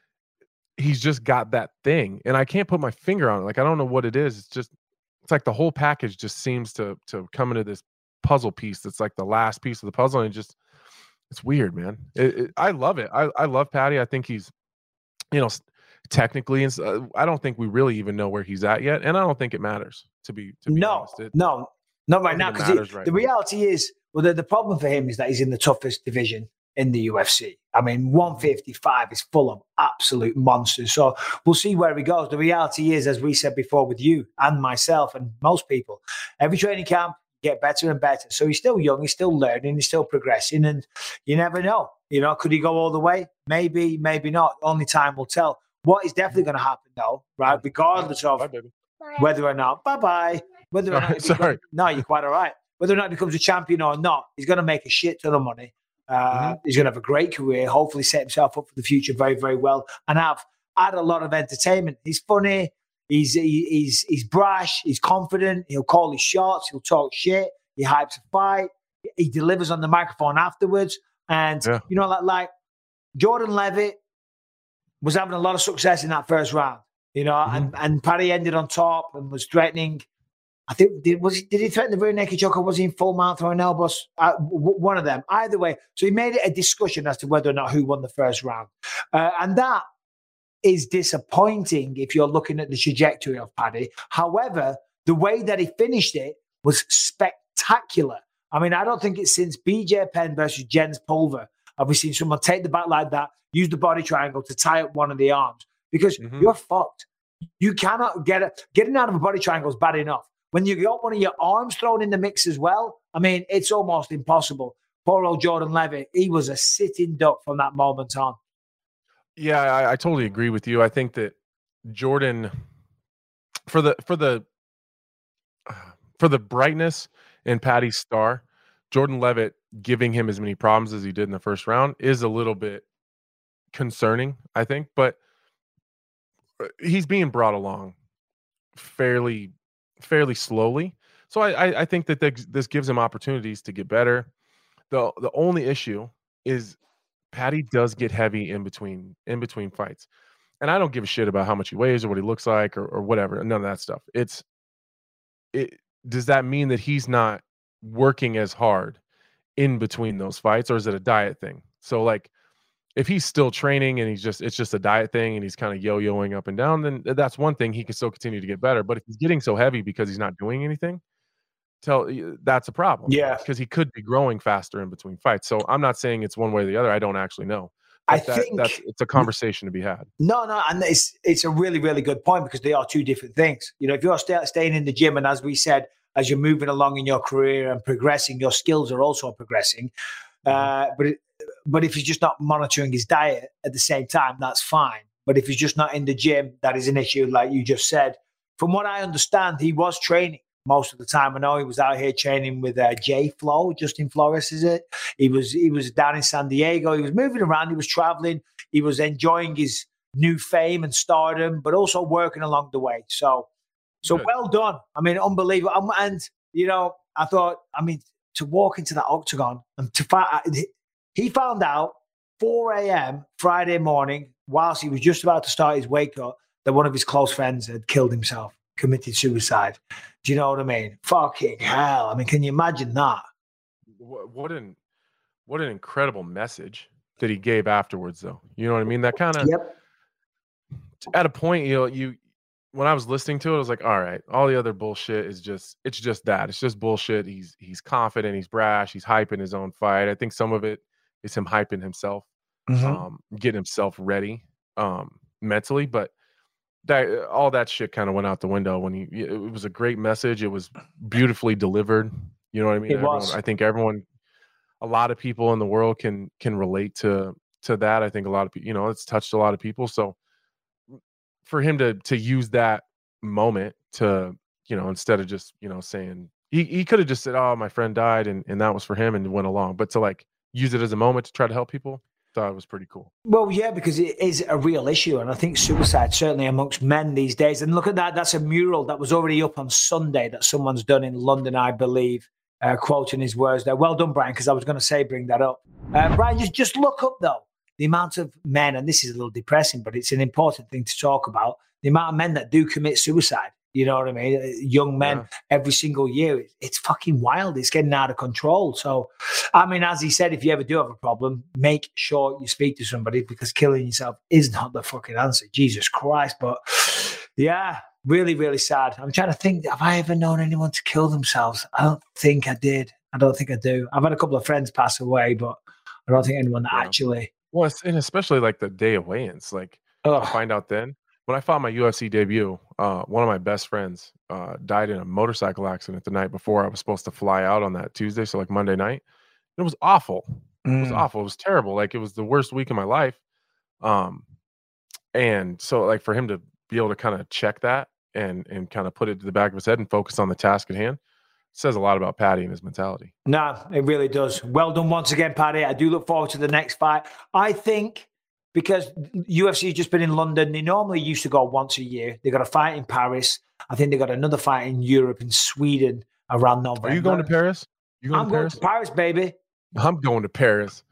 he's just got that thing, and I can't put my finger on it. Like, I don't know what it is. It's just. It's like the whole package just seems to to come into this puzzle piece that's like the last piece of the puzzle, and it just it's weird, man. It, it, I love it. I, I love Paddy. I think he's, you know, technically, and uh, I don't think we really even know where he's at yet, and I don't think it matters to be. To be no, honest. It, no, not right now. Because right the now. reality is, well, the, the problem for him is that he's in the toughest division in the U F C. I mean, one fifty-five is full of absolute monsters. So we'll see where he goes. The reality is, as we said before with you and myself and most people, every training camp get better and better. So he's still young, he's still learning, he's still progressing, and you never know. You know, could he go all the way? Maybe, maybe not. Only time will tell. What is definitely going to happen, though, right? Regardless of Bye, whether or not, bye-bye. Whether or not, sorry. Becomes, no, you're quite all right. Whether or not he becomes a champion or not, he's going to make a shit ton of money. Uh, mm-hmm. He's going to have a great career, hopefully set himself up for the future very, very well, and have had a lot of entertainment. He's funny, he's he, he's he's brash, he's confident, he'll call his shots, he'll talk shit, he hypes a fight, he delivers on the microphone afterwards. And, yeah. you know, like, like Jordan Levitt was having a lot of success in that first round, you know, mm-hmm. and, and Paddy ended on top and was threatening. I think did was he, did he threaten the rear naked choke or was he in full mount or an elbows? Uh, w- one of them. Either way, so he made it a discussion as to whether or not who won the first round, uh, and that is disappointing if you're looking at the trajectory of Paddy. However, the way that he finished it was spectacular. I mean, I don't think it's since B J Penn versus Jens Pulver have we seen someone take the back like that, use the body triangle to tie up one of the arms, because mm-hmm. you're fucked. You cannot get it. Getting out of a body triangle is bad enough. When you got one of your arms thrown in the mix as well, I mean, it's almost impossible. Poor old Jordan Levitt, he was a sitting duck from that moment on. Yeah, I, I totally agree with you. I think that Jordan, for the for the for the brightness in Paddy's star, Jordan Levitt giving him as many problems as he did in the first round is a little bit concerning, I think. But he's being brought along fairly fairly slowly. So I, I, I think that this gives him opportunities to get better. The the only issue is Paddy does get heavy in between in between fights. And I don't give a shit about how much he weighs or what he looks like or, or whatever. None of that stuff. It's it does that mean that he's not working as hard in between those fights, or is it a diet thing? So like if he's still training and he's just it's just a diet thing and he's kind of yo-yoing up and down, then that's one thing. He can still continue to get better. But if he's getting so heavy because he's not doing anything, tell that's a problem. Yeah, because he could be growing faster in between fights. So I'm not saying it's one way or the other. I don't actually know. But I that, think that's it's a conversation to be had. No, no, and it's it's a really, really good point because they are two different things. You know, if you're stay, staying in the gym, and as we said, as you're moving along in your career and progressing, your skills are also progressing. Uh, but it, but if he's just not monitoring his diet at the same time, that's fine. But if he's just not in the gym, that is an issue, like you just said. From what I understand, he was training most of the time. I know he was out here training with uh, J Flow, Justin Flores, is it? He was he was down in San Diego. He was moving around. He was traveling. He was enjoying his new fame and stardom, but also working along the way. So, so Good. Well done. I mean, unbelievable. Um, and you know, I thought, I mean, to walk into that octagon and to find, he found out four a.m. Friday morning, whilst he was just about to start his weight cut, that one of his close friends had killed himself, committed suicide. Do you know what I mean? Fucking hell. I mean, can you imagine that? What, what an what an incredible message that he gave afterwards, though. You know what I mean? That kind of yep. At a point, you know, you when I was listening to it, I was like, all right, all the other bullshit is just it's just that. It's just bullshit. He's he's confident, he's brash, he's hyping his own fight. I think some of it is him hyping himself, mm-hmm. um, getting himself ready um, mentally, but that all that shit kind of went out the window when he it was a great message. It was beautifully delivered. You know what I mean? It everyone, was. I think everyone, a lot of people in the world can can relate to to that. I think a lot of people, you know, it's touched a lot of people. So for him to to use that moment to, you know, instead of just, you know, saying he, he could have just said, oh, my friend died and, and that was for him and went along. But to like use it as a moment to try to help people, thought it was pretty cool. Well, yeah, because it is a real issue. And I think suicide, certainly amongst men these days. And look at that. That's a mural that was already up on Sunday that someone's done in London, I believe, uh, quoting his words there. Well done, Brian, because I was going to say bring that up. Uh, Brian, just, just look up, though, the amount of men, and this is a little depressing, but it's an important thing to talk about, the amount of men that do commit suicide. You know what I mean? Young men yeah. every single year. It's fucking wild. It's getting out of control. So, I mean, as he said, if you ever do have a problem, make sure you speak to somebody because killing yourself is not the fucking answer. Jesus Christ. But yeah, really, really sad. I'm trying to think, have I ever known anyone to kill themselves? I don't think I did. I don't think I do. I've had a couple of friends pass away, but I don't think anyone that yeah. actually. Well, and especially like the day of weigh-ins, like I find out then. When I fought my U F C debut, uh, one of my best friends uh, died in a motorcycle accident the night before I was supposed to fly out on that Tuesday, so like Monday night. It was awful. Mm. It was awful. It was terrible. Like it was the worst week of my life. Um, and so like for him to be able to kind of check that and and kind of put it to the back of his head and focus on the task at hand says a lot about Paddy and his mentality. No, it really does. Well done once again, Paddy. I do look forward to the next fight. I think. Because U F C has just been in London. They normally used to go once a year. They got a fight in Paris. I think they got another fight in Europe and Sweden around November. Are you going to Paris? You going I'm to Paris? going to Paris, baby. I'm going to Paris.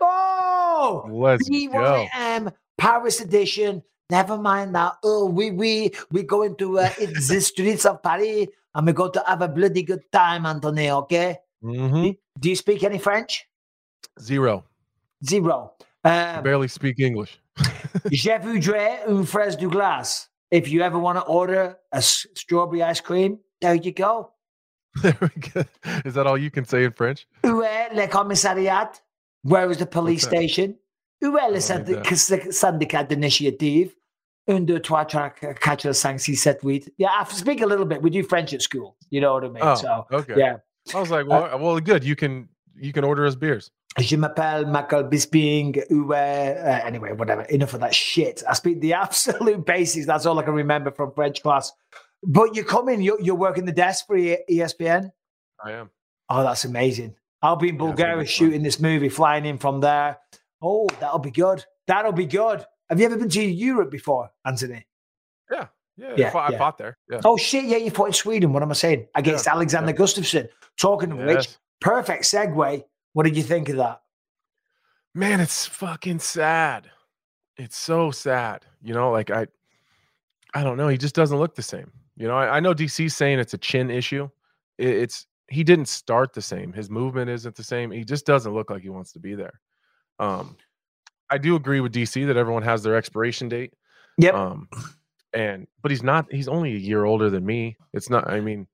Oh, let's B Y M, go. Paris edition. Never mind that. Oh, we we we going to uh, the streets of Paris and we're going to have a bloody good time, Anthony. Okay. Mm-hmm. Do, do you speak any French? Zero. Zero. Um, I barely speak English. Je voudrais une fraise du glace. If you ever want to order a s- strawberry ice cream, there you go. There we go. Is that all you can say in French? Où est le commissariat? Where is the police station? Où est le syndic- syndicat d'initiative? Un, deux, trois, quatre, cinq, six, sept, huit. Yeah, I speak a little bit. We do French at school. You know what I mean? Oh, so, okay. Yeah. I was like, well, uh, well, good. You can you can order us beers. Je m'appelle Michael Bisping. Uh, anyway, whatever. Enough of that shit. I speak the absolute basics. That's all I can remember from French class. But you're coming. You're, you're working the desk for E S P N? I am. Oh, that's amazing. I'll be in Bulgaria yeah, shooting this movie, flying in from there. Oh, that'll be good. That'll be good. Have you ever been to Europe before, Anthony? Yeah. Yeah, yeah, I, fought, yeah. I fought there. Yeah. Oh, shit. Yeah, you fought in Sweden. What am I saying? Against yeah, Alexander yeah. Gustafsson. Talking of yes. which, perfect segue. What did you think of that? Man, it's fucking sad. It's so sad. You know, like I, I don't know. He just doesn't look the same. You know, I, I know D C's saying it's a chin issue. It, it's he didn't start the same. His movement isn't the same. He just doesn't look like he wants to be there. Um, I do agree with D C that everyone has their expiration date. Yep. Um, and but he's not. He's only a year older than me. It's not. I mean,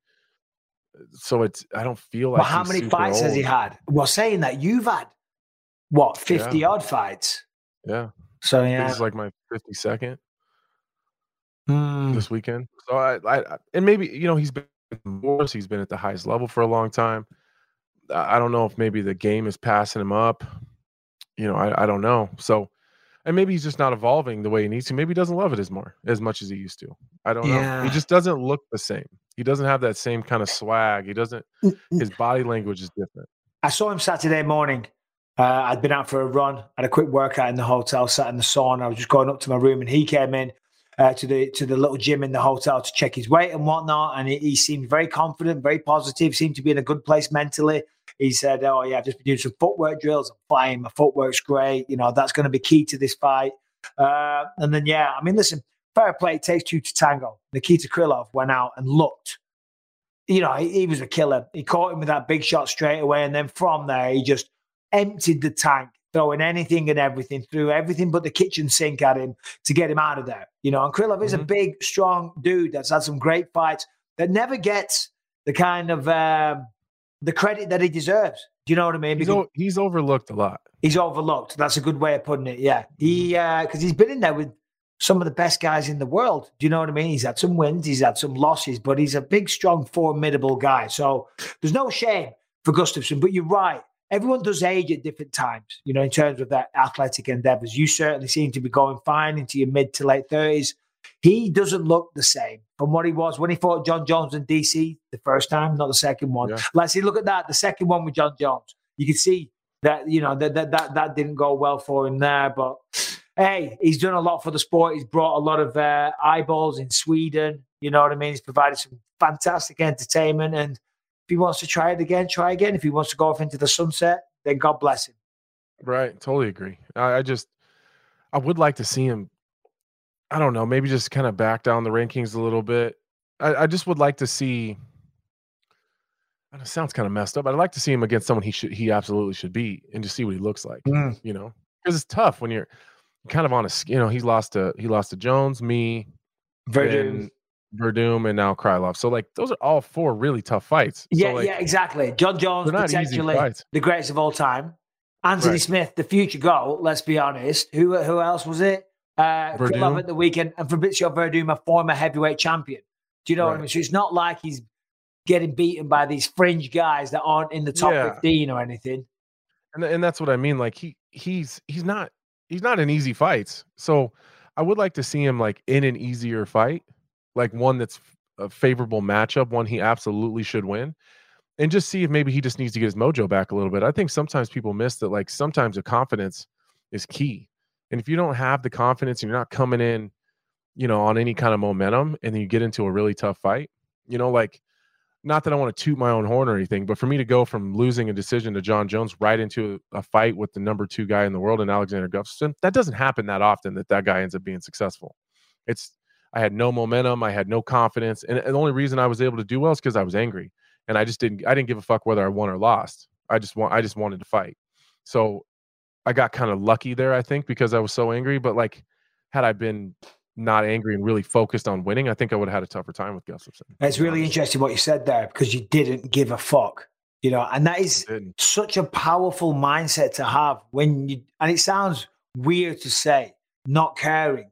so it's. I don't feel like. But how many fights old. has he had? Well, saying that you've had what fifty yeah. odd fights. Yeah. So yeah, this is like my fifty-second mm. this weekend. So I, I, and maybe you know he's been worse. He's been at the highest level for a long time. I don't know if maybe the game is passing him up. You know, I, I don't know. So. And maybe he's just not evolving the way he needs to. Maybe he doesn't love it as more as much as he used to. I don't yeah. know. He just doesn't look the same. He doesn't have that same kind of swag. He doesn't. His body language is different. I saw him Saturday morning. Uh, I'd been out for a run, had a quick workout in the hotel, sat in the sauna. I was just going up to my room, and he came in uh, to the to the little gym in the hotel to check his weight and whatnot. And he, he seemed very confident, very positive. Seemed to be in a good place mentally. He said, oh, yeah, I've just been doing some footwork drills. I'm flying. My footwork's great. You know, that's going to be key to this fight. Uh, and then, yeah, I mean, listen, fair play. It takes two to tango. Nikita Krylov went out and looked. You know, he, he was a killer. He caught him with that big shot straight away. And then from there, he just emptied the tank, throwing anything and everything, threw everything but the kitchen sink at him to get him out of there. You know, and Krylov mm-hmm. is a big, strong dude that's had some great fights that never gets the kind of... Um, the credit that he deserves. Do you know what I mean? He's, o- he's overlooked a lot. He's overlooked. That's a good way of putting it. Yeah. He, uh, cause he's been in there with some of the best guys in the world. Do you know what I mean? He's had some wins, he's had some losses, but he's a big, strong, formidable guy. So there's no shame for Gustafsson, but you're right. Everyone does age at different times, you know, in terms of their athletic endeavors. You certainly seem to be going fine into your mid to late thirties. He doesn't look the same from what he was when he fought John Jones in D C the first time, not the second one. Yeah. Let's see, look at that. The second one with John Jones. You can see that, you know, that, that that that didn't go well for him there. But, hey, he's done a lot for the sport. He's brought a lot of uh, eyeballs in Sweden. You know what I mean? He's provided some fantastic entertainment. And if he wants to try it again, try again. If he wants to go off into the sunset, then God bless him. Right. Totally agree. I, I just, I would like to see him, I don't know, maybe just kind of back down the rankings a little bit. I, I just would like to see, it sounds kind of messed up, but I'd like to see him against someone he should, he absolutely should beat and just see what he looks like, mm. you know, because it's tough when you're kind of on a, you know, he's lost to, he lost to Jones, me, Verdum, Verdum, and now Krylov. So like, those are all four really tough fights. Yeah. So, like, yeah, exactly. John Jones, potentially the greatest of all time. Anthony right. Smith, the future GOAT, let's be honest. Who, who else was it? Uh, Krylov at the weekend, and Fabrizio Verdum, a former heavyweight champion. Do you know right. what I mean? So it's not like he's getting beaten by these fringe guys that aren't in the top yeah. fifteen or anything. And and that's what I mean. Like he he's he's not he's not in easy fights. So I would like to see him like in an easier fight, like one that's a favorable matchup, one he absolutely should win, and just see if maybe he just needs to get his mojo back a little bit. I think sometimes people miss that. Like sometimes the confidence is key. And if you don't have the confidence and you're not coming in, you know, on any kind of momentum, and then you get into a really tough fight, you know, like, not that I want to toot my own horn or anything, but for me to go from losing a decision to John Jones right into a, a fight with the number two guy in the world in Alexander Gustafsson, that doesn't happen that often that that guy ends up being successful. It's, I had no momentum. I had no confidence. And, and the only reason I was able to do well is because I was angry, and I just didn't, I didn't give a fuck whether I won or lost. I just want, I just wanted to fight. So I got kind of lucky there, I think, because I was so angry. But like, had I been not angry and really focused on winning, I think I would have had a tougher time with Gustafsson. It's really interesting what you said there, because you didn't give a fuck, you know, and that is such a powerful mindset to have when you, and it sounds weird to say, not caring,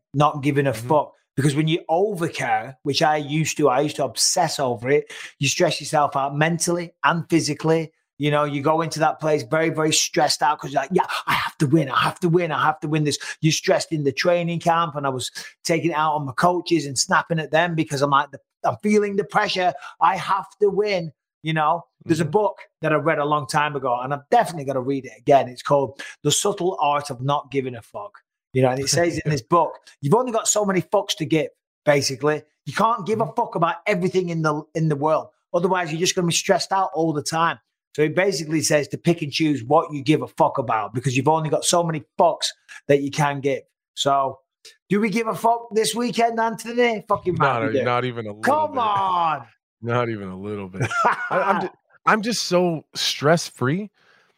not giving a Mhm. fuck. Because when you overcare, which I used to, I used to obsess over it, you stress yourself out mentally and physically. You know, you go into that place very, very stressed out because you're like, yeah, I have to win. I have to win. I have to win this. You're stressed in the training camp. And I was taking it out on my coaches and snapping at them because I'm like, I'm feeling the pressure. I have to win. You know, there's a book that I read a long time ago, and I'm definitely going to read it again. It's called The Subtle Art of Not Giving a Fuck. You know, and it says in this book, you've only got so many fucks to give, basically. You can't give a fuck about everything in the in the world. Otherwise, you're just going to be stressed out all the time. So it basically says to pick and choose what you give a fuck about because you've only got so many fucks that you can give. So do we give a fuck this weekend, Anthony? Fucking Not, right, we do. not even a little Come bit. on. Not even a little bit. I, I'm just, I'm just so stress free.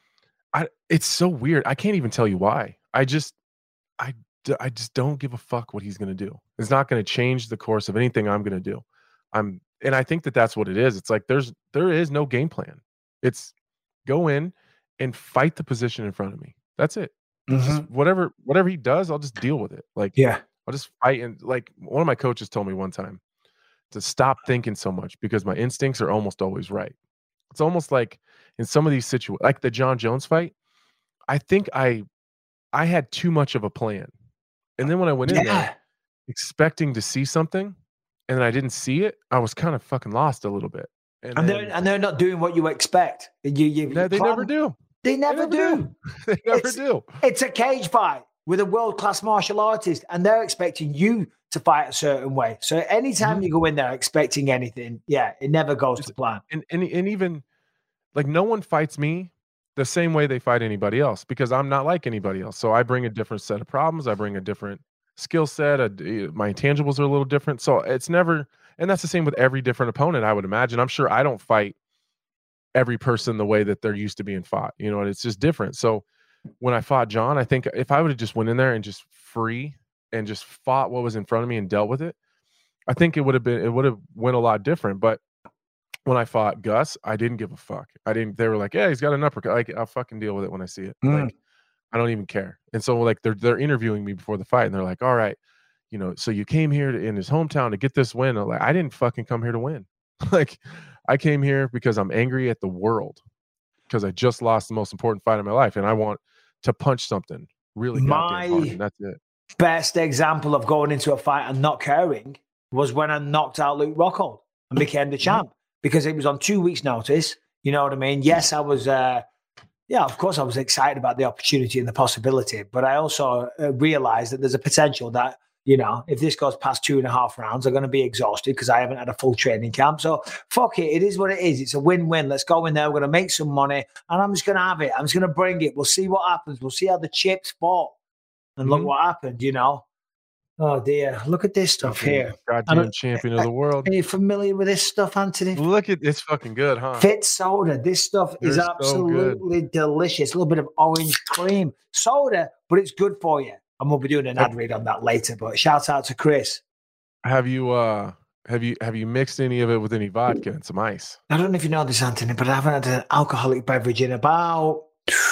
I it's so weird. I can't even tell you why. I just I d- I just don't give a fuck what he's gonna do. It's not gonna change the course of anything I'm gonna do. I'm and I think that that's what it is. It's like there's there is no game plan. It's go in and fight the position in front of me. That's it. It's just whatever whatever he does, I'll just deal with it. Like Yeah. I'll just fight. And like one of my coaches told me one time to stop thinking so much because my instincts are almost always right. It's almost like in some of these situations, like the John Jones fight, I think I I had too much of a plan. And then when I went in Yeah. there expecting to see something and then I didn't see it, I was kind of fucking lost a little bit. And, And then, they're and they're not doing what you expect. You, you, no, they plan- never do. They never, They never do. do. They never It's- do. It's a cage fight with a world-class martial artist, and they're expecting you to fight a certain way. So anytime Mhm. you go in there expecting anything, yeah, it never goes to plan. And, and and even like no one fights me the same way they fight anybody else because I'm not like anybody else. So I bring a different set of problems. I bring a different skill set. A, my intangibles are a little different. So it's never, and that's the same with every different opponent, I would imagine. I'm sure I don't fight every person the way that they're used to being fought, you know, and it's just different. So when I fought John, I think if I would have just went in there and just free and just fought what was in front of me and dealt with it, I think it would have been, it would have went a lot different. But when I fought Gus, I didn't give a fuck. I didn't, they were like, yeah, he's got an uppercut. Like, I'll fucking deal with it when I see it. Mm. Like, I don't even care. And so like, they're, they're interviewing me before the fight and they're like, all right, you know, so you came here to, in his hometown to get this win. I'm like, I didn't fucking come here to win. Like, I came here because I'm angry at the world because I just lost the most important fight of my life. And I want to punch something really goddamn My hard. And that's it. best example of going into a fight and not caring was when I knocked out Luke Rockhold and became the champ because it was on two weeks' notice. You know what I mean? Yes, I was, uh, yeah, of course, I was excited about the opportunity and the possibility, but I also uh, realized that there's a potential that, you know, if this goes past two and a half rounds, I'm going to be exhausted because I haven't had a full training camp. So fuck it. It is what it is. It's a win-win. Let's go in there. We're going to make some money and I'm just going to have it. I'm just going to bring it. We'll see what happens. We'll see how the chips fall. And look Mhm. what happened, you know. Oh, dear. Look at this stuff here. I Goddamn don't- champion of the world. Are you familiar with this stuff, Anthony? Look at it's fucking good, huh? Fit soda. This stuff is They're so good. absolutely delicious. A little bit of orange cream soda, but it's good for you. And we'll be doing an ad read on that later. But shout out to Chris. Have you uh have you have you mixed any of it with any vodka and some ice? I don't know if you know this, Anthony, but I haven't had an alcoholic beverage in about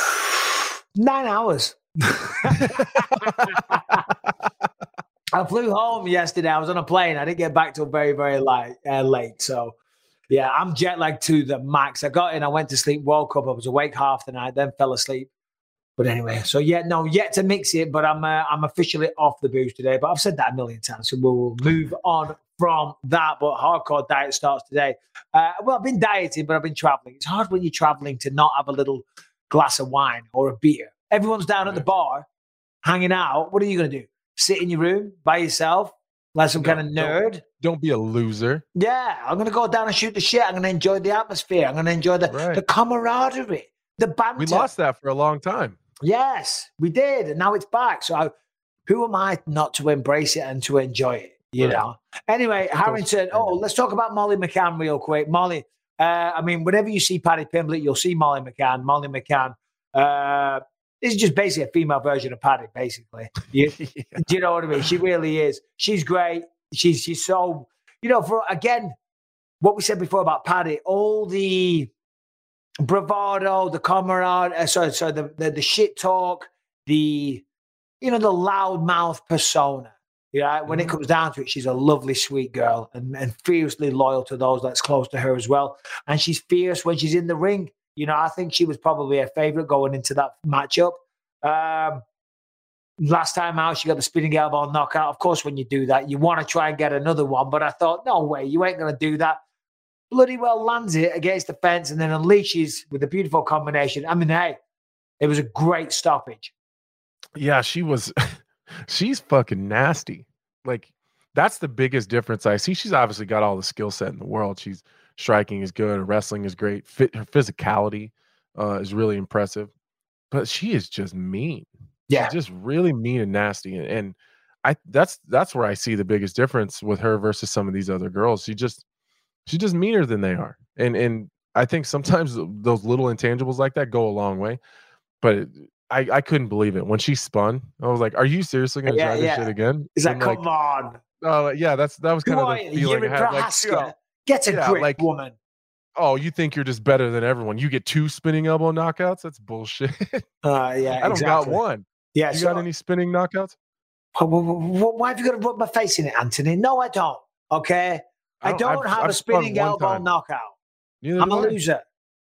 nine hours. I flew home yesterday. I was on a plane. I didn't get back till very, very light, uh, late. So, yeah, I'm jet lagged to the max. I got in, I went to sleep, woke up. I was awake half the night, then fell asleep. But anyway, so yeah, no, yet to mix it, but I'm uh, I'm officially off the booze today. But I've said that a million times, so we'll move on from that. But hardcore diet starts today. Uh, well, I've been dieting, but I've been traveling. It's hard when you're traveling to not have a little glass of wine or a beer. Everyone's down at the bar, hanging out. What are you going to do? Sit in your room by yourself, like some kind of nerd? Don't, don't be a loser. Yeah, I'm going to go down and shoot the shit. I'm going to enjoy the atmosphere. I'm going to enjoy the, Right. the camaraderie, the banter. We lost that for a long time. Yes, we did. And now it's back. So I, who am I not to embrace it and to enjoy it? You Right. know? Anyway, Harrington, oh, let's talk about Molly McCann real quick. Molly, uh, I mean, whenever you see Paddy Pimblett, you'll see Molly McCann. Molly McCann. Uh, this is just basically a female version of Paddy, basically. You, Yeah. Do you know what I mean? She really is. She's great. She's she's so, you know, for again, what we said before about Paddy, all the bravado, the camarade, uh, sorry, sorry, the, the the shit talk, the you know, the loudmouth persona. Yeah, when mm-hmm. it comes down to it, she's a lovely, sweet girl and, and fiercely loyal to those that's close to her as well. And she's fierce when she's in the ring. You know, I think she was probably a favorite going into that matchup. Um, last time out, she got the spinning elbow knockout. Of course, when you do that, you want to try and get another one. But I thought, no way, you ain't going to do that. Bloody well lands it against the fence and then unleashes with a beautiful combination. I mean, hey, it was a great stoppage. Yeah, she was. She's fucking nasty. Like, that's the biggest difference I see. She's obviously got all the skill set in the world. She's striking is good. Her wrestling is great. Fit, her physicality uh, is really impressive. But she is just mean. Yeah, she's just really mean and nasty. And, and I that's that's where I see the biggest difference with her versus some of these other girls. She just she's just meaner than they are. And and I think sometimes those little intangibles like that go a long way. But it, I, I couldn't believe it. When she spun, I was like, are you seriously going to yeah, try this yeah. shit again? Is that, like, come on. Oh, uh, yeah, that's that was kind Who of the feeling I had. Like, you know, Get a yeah, grip, like, woman. Oh, you think you're just better than everyone. You get two spinning elbow knockouts? That's bullshit. Uh, yeah, I don't exactly. got one. Yeah, you so, got any spinning knockouts? Why have you got to rub my face in it, Anthony? No, I don't. Okay? I don't, I don't have I've a spinning elbow time. knockout. Neither I'm a I. loser.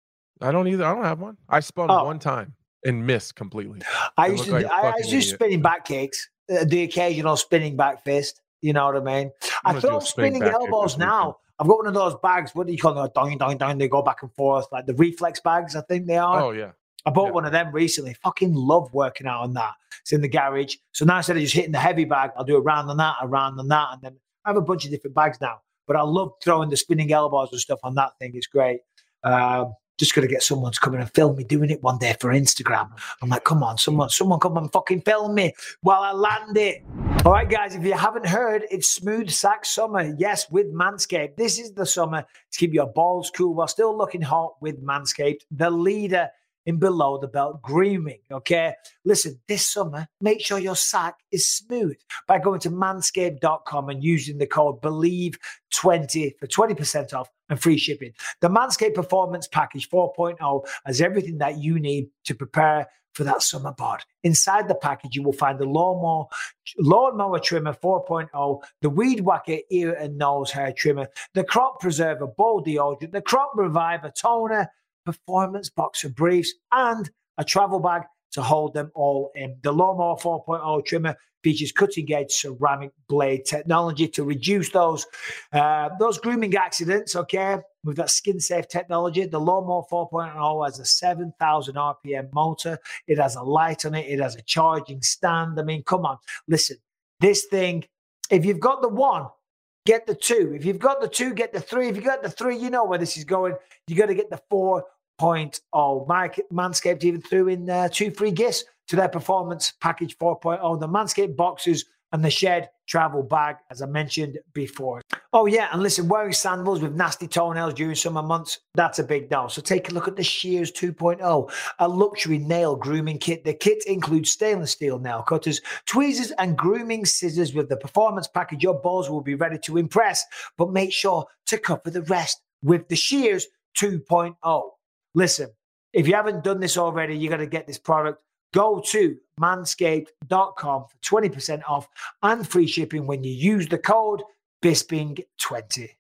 I don't either. I don't have one. I spun oh. one time and missed completely. I used to, like I, I used to do spinning back kicks, uh, the occasional spinning back fist. You know what I mean? I throw spinning elbows now. I've got one of those bags. What do you call them? Doing, doing, doing. They go back and forth, like the reflex bags, I think they are. Oh, yeah. I bought yeah. one of them recently. Fucking love working out on that. It's in the garage. So now instead of just hitting the heavy bag, I'll do a round on that, a round on that. And then I have a bunch of different bags now. But I love throwing the spinning elbows and stuff on that thing. It's great. Um, just got to get someone to come in and film me doing it one day for Instagram. I'm like, come on, someone, someone come and fucking film me while I land it. All right, guys, if you haven't heard, it's Smooth Sack Summer. Yes, with Manscaped. This is the summer to keep your balls cool while still looking hot with Manscaped, the leader in below the belt grooming. Okay, listen, this summer, make sure your sack is smooth by going to manscaped dot com and using the code believe twenty for twenty percent off and free shipping. The Manscaped Performance Package four point oh has everything that you need to prepare for that summer bod. Inside the package, you will find the lawnmower, lawnmower trimmer four point oh, the Weed Whacker ear and nose hair trimmer, the Crop Preserver ball deodorant, the Crop Reviver toner, performance boxer briefs, and a travel bag to hold them all in. The Lawnmower four point oh trimmer features cutting-edge ceramic blade technology to reduce those uh, those grooming accidents, okay, with that skin-safe technology. The Lawnmower four point oh has a seven thousand R P M motor. It has a light on it. It has a charging stand. I mean, come on. Listen, this thing, if you've got the one, get the two. If you've got the two, get the three. If you've got the three, you know where this is going. You got to get the four point oh. Mike, Manscaped even threw in uh, two free gifts to their Performance Package four point oh, the Manscaped boxes and the Shed travel bag, as I mentioned before. Oh, yeah, and listen, wearing sandals with nasty toenails during summer months, that's a big no. So take a look at the Shears two point oh, a luxury nail grooming kit. The kit includes stainless steel nail cutters, tweezers, and grooming scissors. With the Performance Package, your balls will be ready to impress, but make sure to cover the rest with the Shears two point oh. Listen, if you haven't done this already, you got to get this product. Go to manscaped dot com for twenty percent off and free shipping when you use the code Bisping twenty.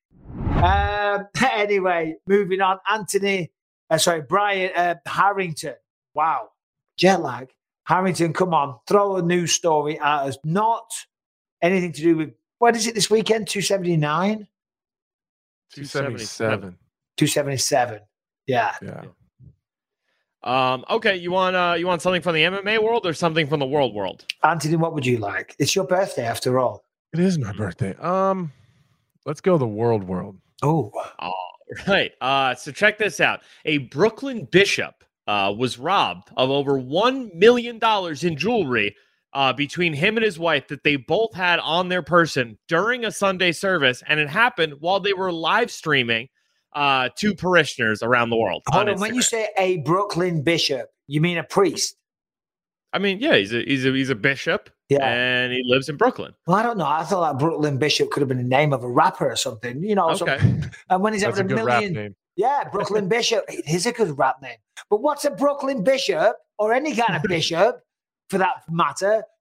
Um, anyway, moving on. Anthony, uh, sorry, Brian uh, Harrington. Wow. Jet lag. Harrington, come on. Throw a news story at us. Not anything to do with, what is it this weekend? two seventy-nine? two seventy-seven. two seventy-seven. Yeah. Yeah. Um, okay, you want uh you want something from the M M A world or something from the world world? Anthony, what would you like? It's your birthday after all. It is my birthday. Um, let's go the world world. Oh. All right. Uh, so check this out. A Brooklyn bishop uh was robbed of over one million dollars in jewelry uh between him and his wife that they both had on their person during a Sunday service, and it happened while they were live streaming uh to parishioners around the world. Hold on, on when you say a Brooklyn bishop, you mean a priest? I mean, yeah, he's a he's a he's a bishop, yeah, and he lives in Brooklyn. Well, I don't know. I thought that Brooklyn bishop could have been the name of a rapper or something. You know, okay. Some, and when he's That's having a, a good million, rap name. Yeah, Brooklyn bishop. It is a good rap name. But what's a Brooklyn bishop or any kind of bishop, for that matter,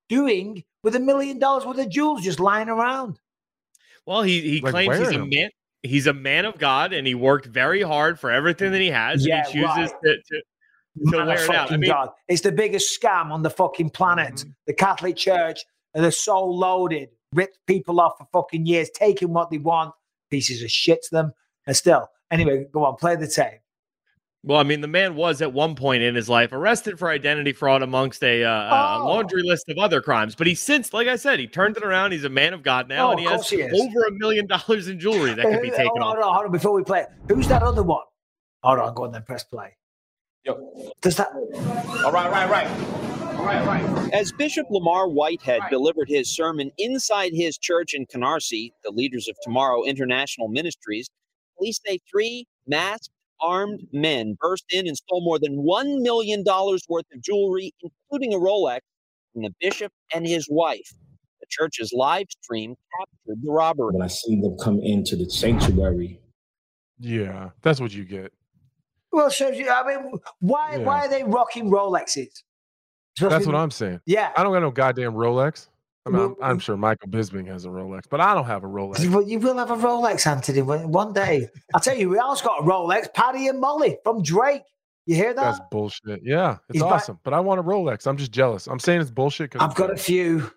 doing with a million dollars worth of jewels just lying around? Well, he he Like claims he's a wearing 'em. man. He's a man of God, and he worked very hard for everything that he has, Yeah, and he chooses right. to, to to Man of wear it out. I fucking mean, God. It's the biggest scam on the fucking planet. Mhm. The Catholic Church, and they're so loaded, ripped people off for fucking years, taking what they want, pieces of shit to them, and still. Anyway, go on, play the tape. well, I mean, the man was at one point in his life arrested for identity fraud amongst a, uh, a Oh. laundry list of other crimes. But he's since, like I said, he turned it around. He's a man of God now, Oh, and he of has course he is. over a million dollars in jewelry that could be Hey, taken hold on, off. hold on, hold on, before we play it. Who's that other one? Hold on, go on then, press play. Yo. Does that? All right, right, right. All right, right. As Bishop Lamar Whitehead delivered his sermon inside his church in Canarsie, the Leaders of Tomorrow International Ministries, police say three masked, armed men burst in and stole more than one million dollars worth of jewelry, including a Rolex, from the bishop and his wife. The church's live stream captured the robbery. When I see them come into the sanctuary, Yeah, that's what you get. Well, shows you. I mean, why Yeah. why are they rocking Rolexes? That's what I'm saying. Yeah. I don't got no goddamn Rolex. I mean, I'm, Well, I'm sure Michael Bisping has a Rolex, but I don't have a Rolex. Well, you will have a Rolex, Anthony, one one day. I'll tell you, who else got a Rolex? Paddy and Molly from Drake. You hear that? That's bullshit. Yeah, it's He's back- awesome, but I want a Rolex. I'm just jealous. I'm saying it's bullshit because I've got a few.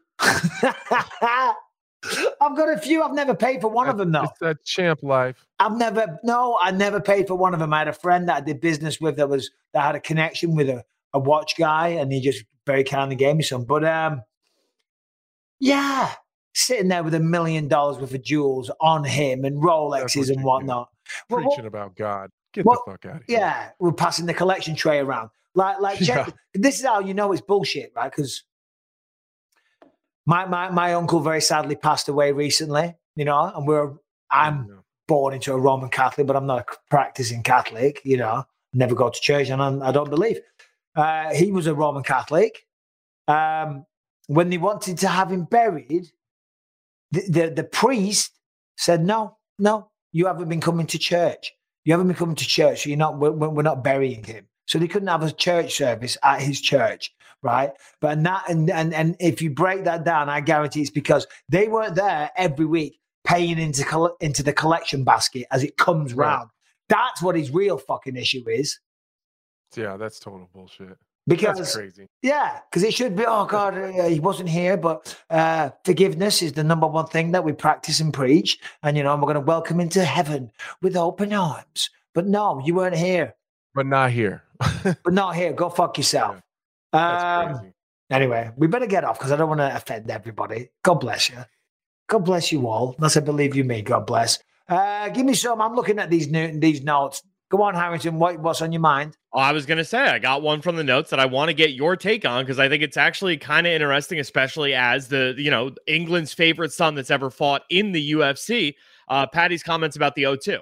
I've got a few. I've never paid for one of them, though. It's that champ life. I've never, no, I never paid for one of them. I had a friend that I did business with that was that had a connection with a, a watch guy, and he just very kindly gave me some. But um, yeah, sitting there with a million dollars worth of jewels on him and Rolexes and whatnot. Well, Preaching about God. Get well, the fuck out of here. Yeah, we're passing the collection tray around. Like, like, check, Yeah. this is how you know it's bullshit, right? Because my, my my uncle very sadly passed away recently, you know, and we're I'm Yeah. born into a Roman Catholic, but I'm not a practicing Catholic, you know, never go to church, and I'm, I don't believe. Uh, he was a Roman Catholic. Um, when they wanted to have him buried, the, the, the priest said, no, no, you haven't been coming to church. You haven't been coming to church, so you're not, we're, we're not burying him. So they couldn't have a church service at his church, right? But and that and, and and if you break that down, I guarantee it's because they weren't there every week paying into coll- into the collection basket as it comes Right. round. That's what his real fucking issue is. Yeah, that's total bullshit. Because That's crazy. yeah, because it should be. Oh God, uh, he wasn't here, but uh, forgiveness is the number one thing that we practice and preach. And you know, we're going to welcome into heaven with open arms. But no, you weren't here. But not here. But not here. Go fuck yourself. That's Um, crazy. anyway, we better get off because I don't want to offend everybody. God bless you. God bless you all. Unless I believe you me. God bless. Uh, give me some. I'm looking at these new, these notes. Go on, Harrington. What, what's on your mind? Oh, I was going to say, I got one from the notes that I want to get your take on because I think it's actually kind of interesting, especially as the, you know, England's favorite son that's ever fought in the U F C. Uh, Patty's comments about the O two.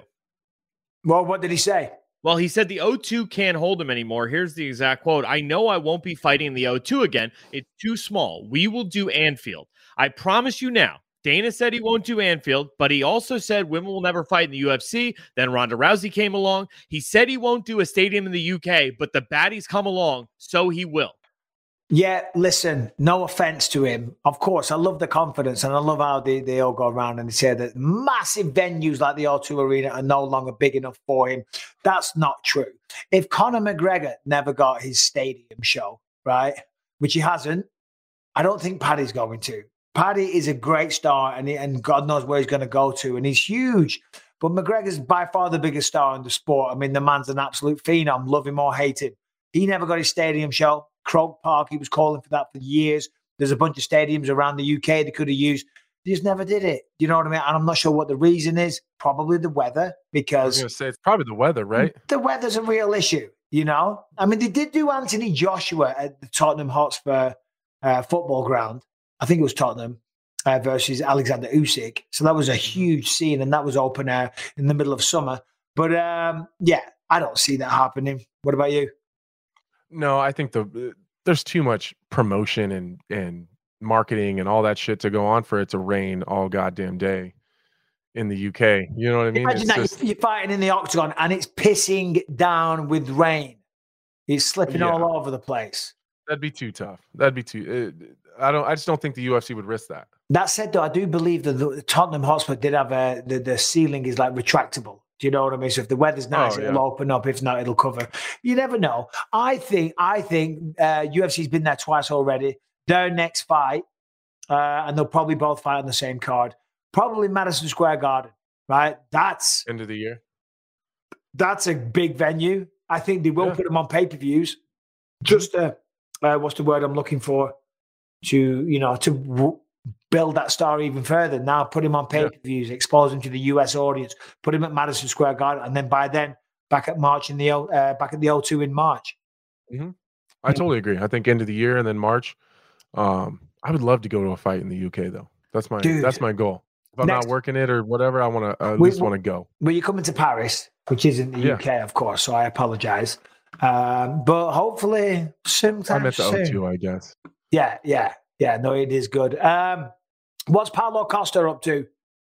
Well, what did he say? Well, he said the O two can't hold him anymore. Here's the exact quote. I know I won't be fighting the O two again. It's too small. We will do Anfield. I promise you now. Dana said he won't do Anfield, but he also said women will never fight in the U F C. Then Ronda Rousey came along. He said he won't do a stadium in the U K, but the baddies come along, so he will. Yeah, listen, no offense to him. Of course, I love the confidence and I love how they, they all go around and they say that massive venues like the O two Arena are no longer big enough for him. That's not true. If Conor McGregor never got his stadium show, right, which he hasn't, I don't think Paddy's going to. Paddy is a great star and, he, and God knows where he's going to go to, and he's huge. But McGregor's by far the biggest star in the sport. I mean, the man's an absolute phenom, love him or hate him. He never got his stadium show. Croke Park, he was calling for that for years. There's a bunch of stadiums around the U K they could have used. They just never did it. You know what I mean? And I'm not sure what the reason is. Probably the weather, I was because going to say, it's probably the weather, right? the weather's a real issue, you know? I mean, they did do Anthony Joshua at the Tottenham Hotspur uh, football ground. I think it was Tottenham uh, versus Alexander Usyk. So that was a huge scene, and that was open air in the middle of summer. But um, yeah, I don't see that happening. What about you? No, I think the there's too much promotion and and marketing and all that shit to go on for it to rain all goddamn day in the U K. You know what I mean? Imagine It's that just- you're fighting in the octagon and it's pissing down with rain. It's slipping Yeah. all over the place. That'd be too tough. That'd be too. Uh, I don't. I just don't think the U F C would risk that. That said, though, I do believe that the Tottenham Hotspur did have a the, the ceiling is like retractable. Do you know what I mean? So if the weather's nice, Oh, yeah. it'll open up. If not, it'll cover. You never know. I think I think uh, U F C's been there twice already. Their next fight, uh, and they'll probably both fight on the same card. Probably Madison Square Garden, right? That's End of the year. that's a big venue. I think they will Yeah. put them on pay-per-views. Just uh, uh, what's the word I'm looking for? To you know to w- build that star even further. Now put him on pay-per-views, expose him to the U S audience, put him at Madison Square Garden, and then by then back at March in the O- uh, back at the O two in March. Mm-hmm. I totally agree. I think end of the year and then March. Um, I would love to go to a fight in the U K though. That's my Dude. that's my goal. If I'm Next- not working it or whatever, I want to at We- least want to go. Well, you're coming to Paris, which isn't the Yeah. U K, of course, so I apologize. Um, but hopefully sometime I meant the soon. O two, I guess. Yeah, yeah, yeah. No, it is good. Um, what's Paulo Costa up to?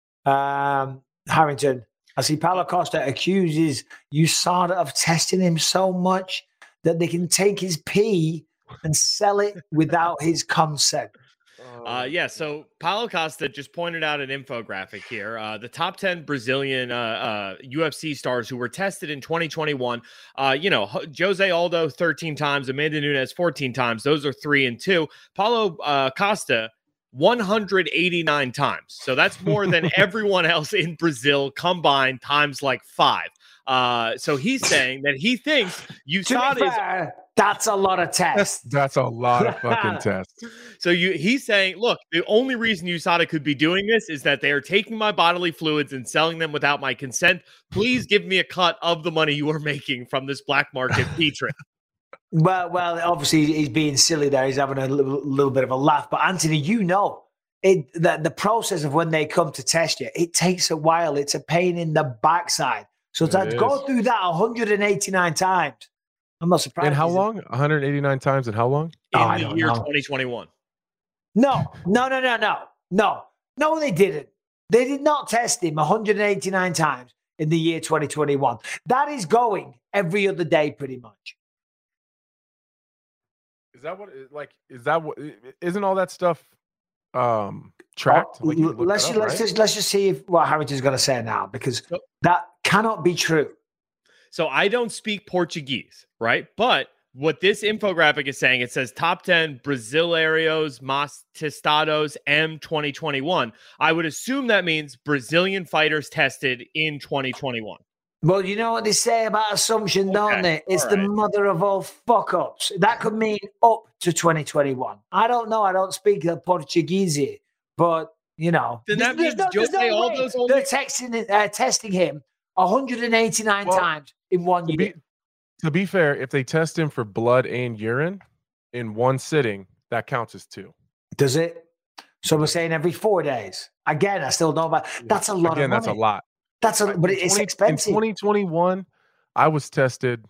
Um, Harrington. I see Paulo Costa accuses U S A D A of testing him so much that they can take his pee and sell it without his consent. Uh, yeah, so Paulo Costa just pointed out an infographic here. Uh, the top ten Brazilian uh, uh, U F C stars who were tested in twenty twenty-one. Uh, you know, Ho- Jose Aldo thirteen times, Amanda Nunes fourteen times. Those are three and two. Paulo uh, Costa one hundred eighty-nine times. So that's more than everyone else in Brazil combined times like five. Uh, so he's saying that he thinks U S A D A To be is fair, that's a lot of tests. That's a lot of fucking tests. So you, he's saying, look, the only reason U S A D A could be doing this is that they are taking my bodily fluids and selling them without my consent. Please give me a cut of the money you are making from this black market pee trip. Well, well, obviously he's being silly there. He's having a little, little bit of a laugh. But Anthony, you know, it the, the process of when they come to test you, it takes a while. It's a pain in the backside. So to It go is. through that one hundred eighty-nine times, I'm not surprised. And how He's- long? one hundred eighty-nine times and how long? Oh, In I the don't year know. twenty twenty-one. No, no, no, no, no, no, no, they didn't. They did not test him one hundred eighty-nine times in the year twenty twenty-one. That is going every other day, pretty much. Is that what like is that what isn't all that stuff um tracked? Oh, Like, you l- can look let's that just, up, let's right? just let's just see if, what Harrington's going to say now, because that cannot be true. So I don't speak Portuguese, right? But what this infographic is saying, it says top ten Brasileiros Mas Testados M twenty twenty-one. I would assume that means Brazilian fighters tested in twenty twenty-one. Well, you know what they say about assumption, don't they? It's all the right. mother of all fuck ups. That could mean up to twenty twenty-one. I don't know. I don't speak the Portuguese, but you know, Then that there's, means no, there's Jose no way Aldo's only- they're texting, uh, testing him one hundred eighty-nine Well, times in one To year. be, to be fair, if they test him for blood and urine in one sitting, that counts as two. Does it? So we're saying every four days. Again, I still don't. But that's a lot. Again, of that's a money. lot. That's a, but In it's 20 expensive. In twenty twenty-one, I was tested.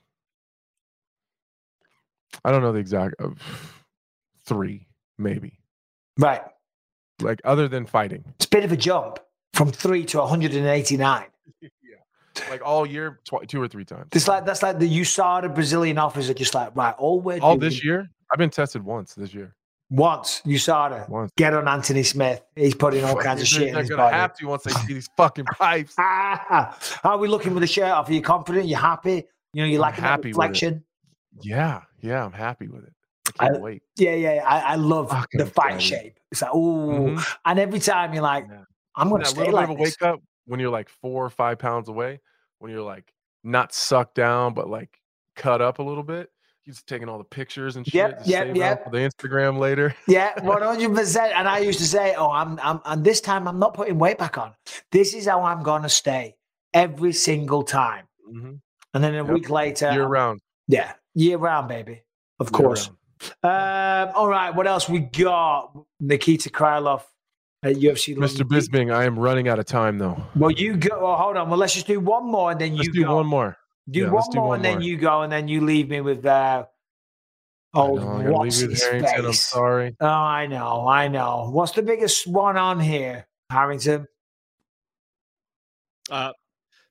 I don't know the exact uh, three, maybe. Right. Like other than fighting, It's a bit of a jump from three to one hundred eighty-nine. like all year, tw- two or three times. It's like that's like the U S A D A Brazilian office are just like, right, all we're All doing this year, I've been tested once this year. once U S A D A Once. get on Anthony Smith. He's putting all kinds of They're- shit in They're his gonna body. have to once they see these fucking pipes. How are we looking with the shirt off? Are you confident? You happy? You know, you I'm like that happy with it. reflection? Yeah, yeah, I'm happy with it. I can't I- wait. Yeah, yeah. I, I love Fucking the fight excited. shape. It's like, ooh. Mhm. And every time you're like, Yeah. I'm going to That stay little like bit of a this. wake up when you're like four or five pounds away, when you're like not sucked down, but like cut up a little bit. You're just taking all the pictures and shit. Yep, just yep, save yep. it up for the Instagram later. Yeah, one hundred percent. And I used to say, oh, I'm, I'm, and this time I'm not putting weight back on. This is how I'm going to stay every single time. Mhm. And then a Yep. week later, Year I'm- round. yeah, year round, baby. Of Year course. Um, all right, what else we got? Nikita Krylov at U F C. Mister London. Bisping, I am running out of time though. Well, you go. Well, hold on. Well, let's just do one more, and then Let's you do go. one more. Do Yeah, one let's do more, one and then more. you go, and then you leave me with uh, oh, know, I'm gonna what's leave you with his Harrington, I'm face? sorry. Oh, I know, I know. What's the biggest one on here, Harrington? Uh,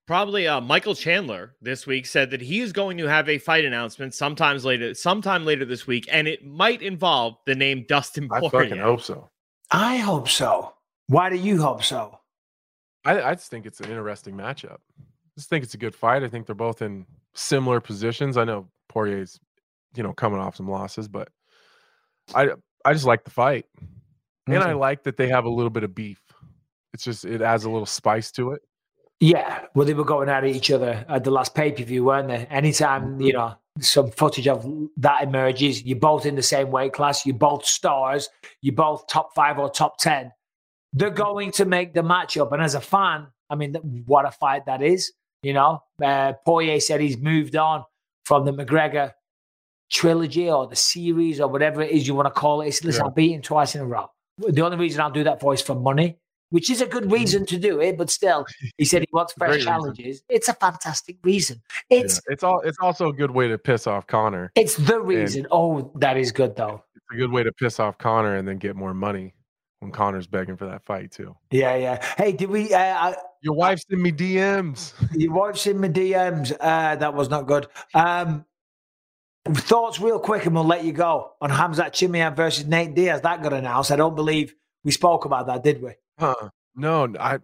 Probably uh, Michael Chandler this week said that he is going to have a fight announcement sometimes later, sometime later this week, and it might involve the name Dustin Poirier. I fucking hope so. I hope so. Why do you hope so? I, I just think it's an interesting matchup. I just think it's a good fight. I think they're both in similar positions. I know Poirier's, you know, coming off some losses, but I I just like the fight. Mm-hmm. And I like that they have a little bit of beef. It's just, it adds a little spice to it. Yeah, well, they were going at each other at the last pay-per-view, weren't they? Anytime, you know, some footage of that emerges, you're both in the same weight class, you're both stars, you're both top five or top ten. They're going to make the matchup. And as a fan, I mean, what a fight that is, you know? Uh, Poirier said he's moved on from the McGregor trilogy or the series or whatever it is you want to call it. He said, listen, Yeah. I beat him twice in a row. The only reason I'll do that for is for money, which is a good reason to do it, but still, he said he wants fresh Great challenges. reason. It's a fantastic reason. It's Yeah. It's all. It's also a good way to piss off Connor. it's the And reason. Oh, that is good though. it's a good way to piss off Connor and then get more money when Connor's begging for that fight too. Yeah, yeah. Hey, did we? Uh, I, Your wife's in me D Ms. your wife's in my D Ms. Uh, that was not good. Um, thoughts real quick, and we'll let you go on Khamzat Chimaev versus Nate Diaz. That got announced. I don't believe we spoke about that, did we? Huh. No, I.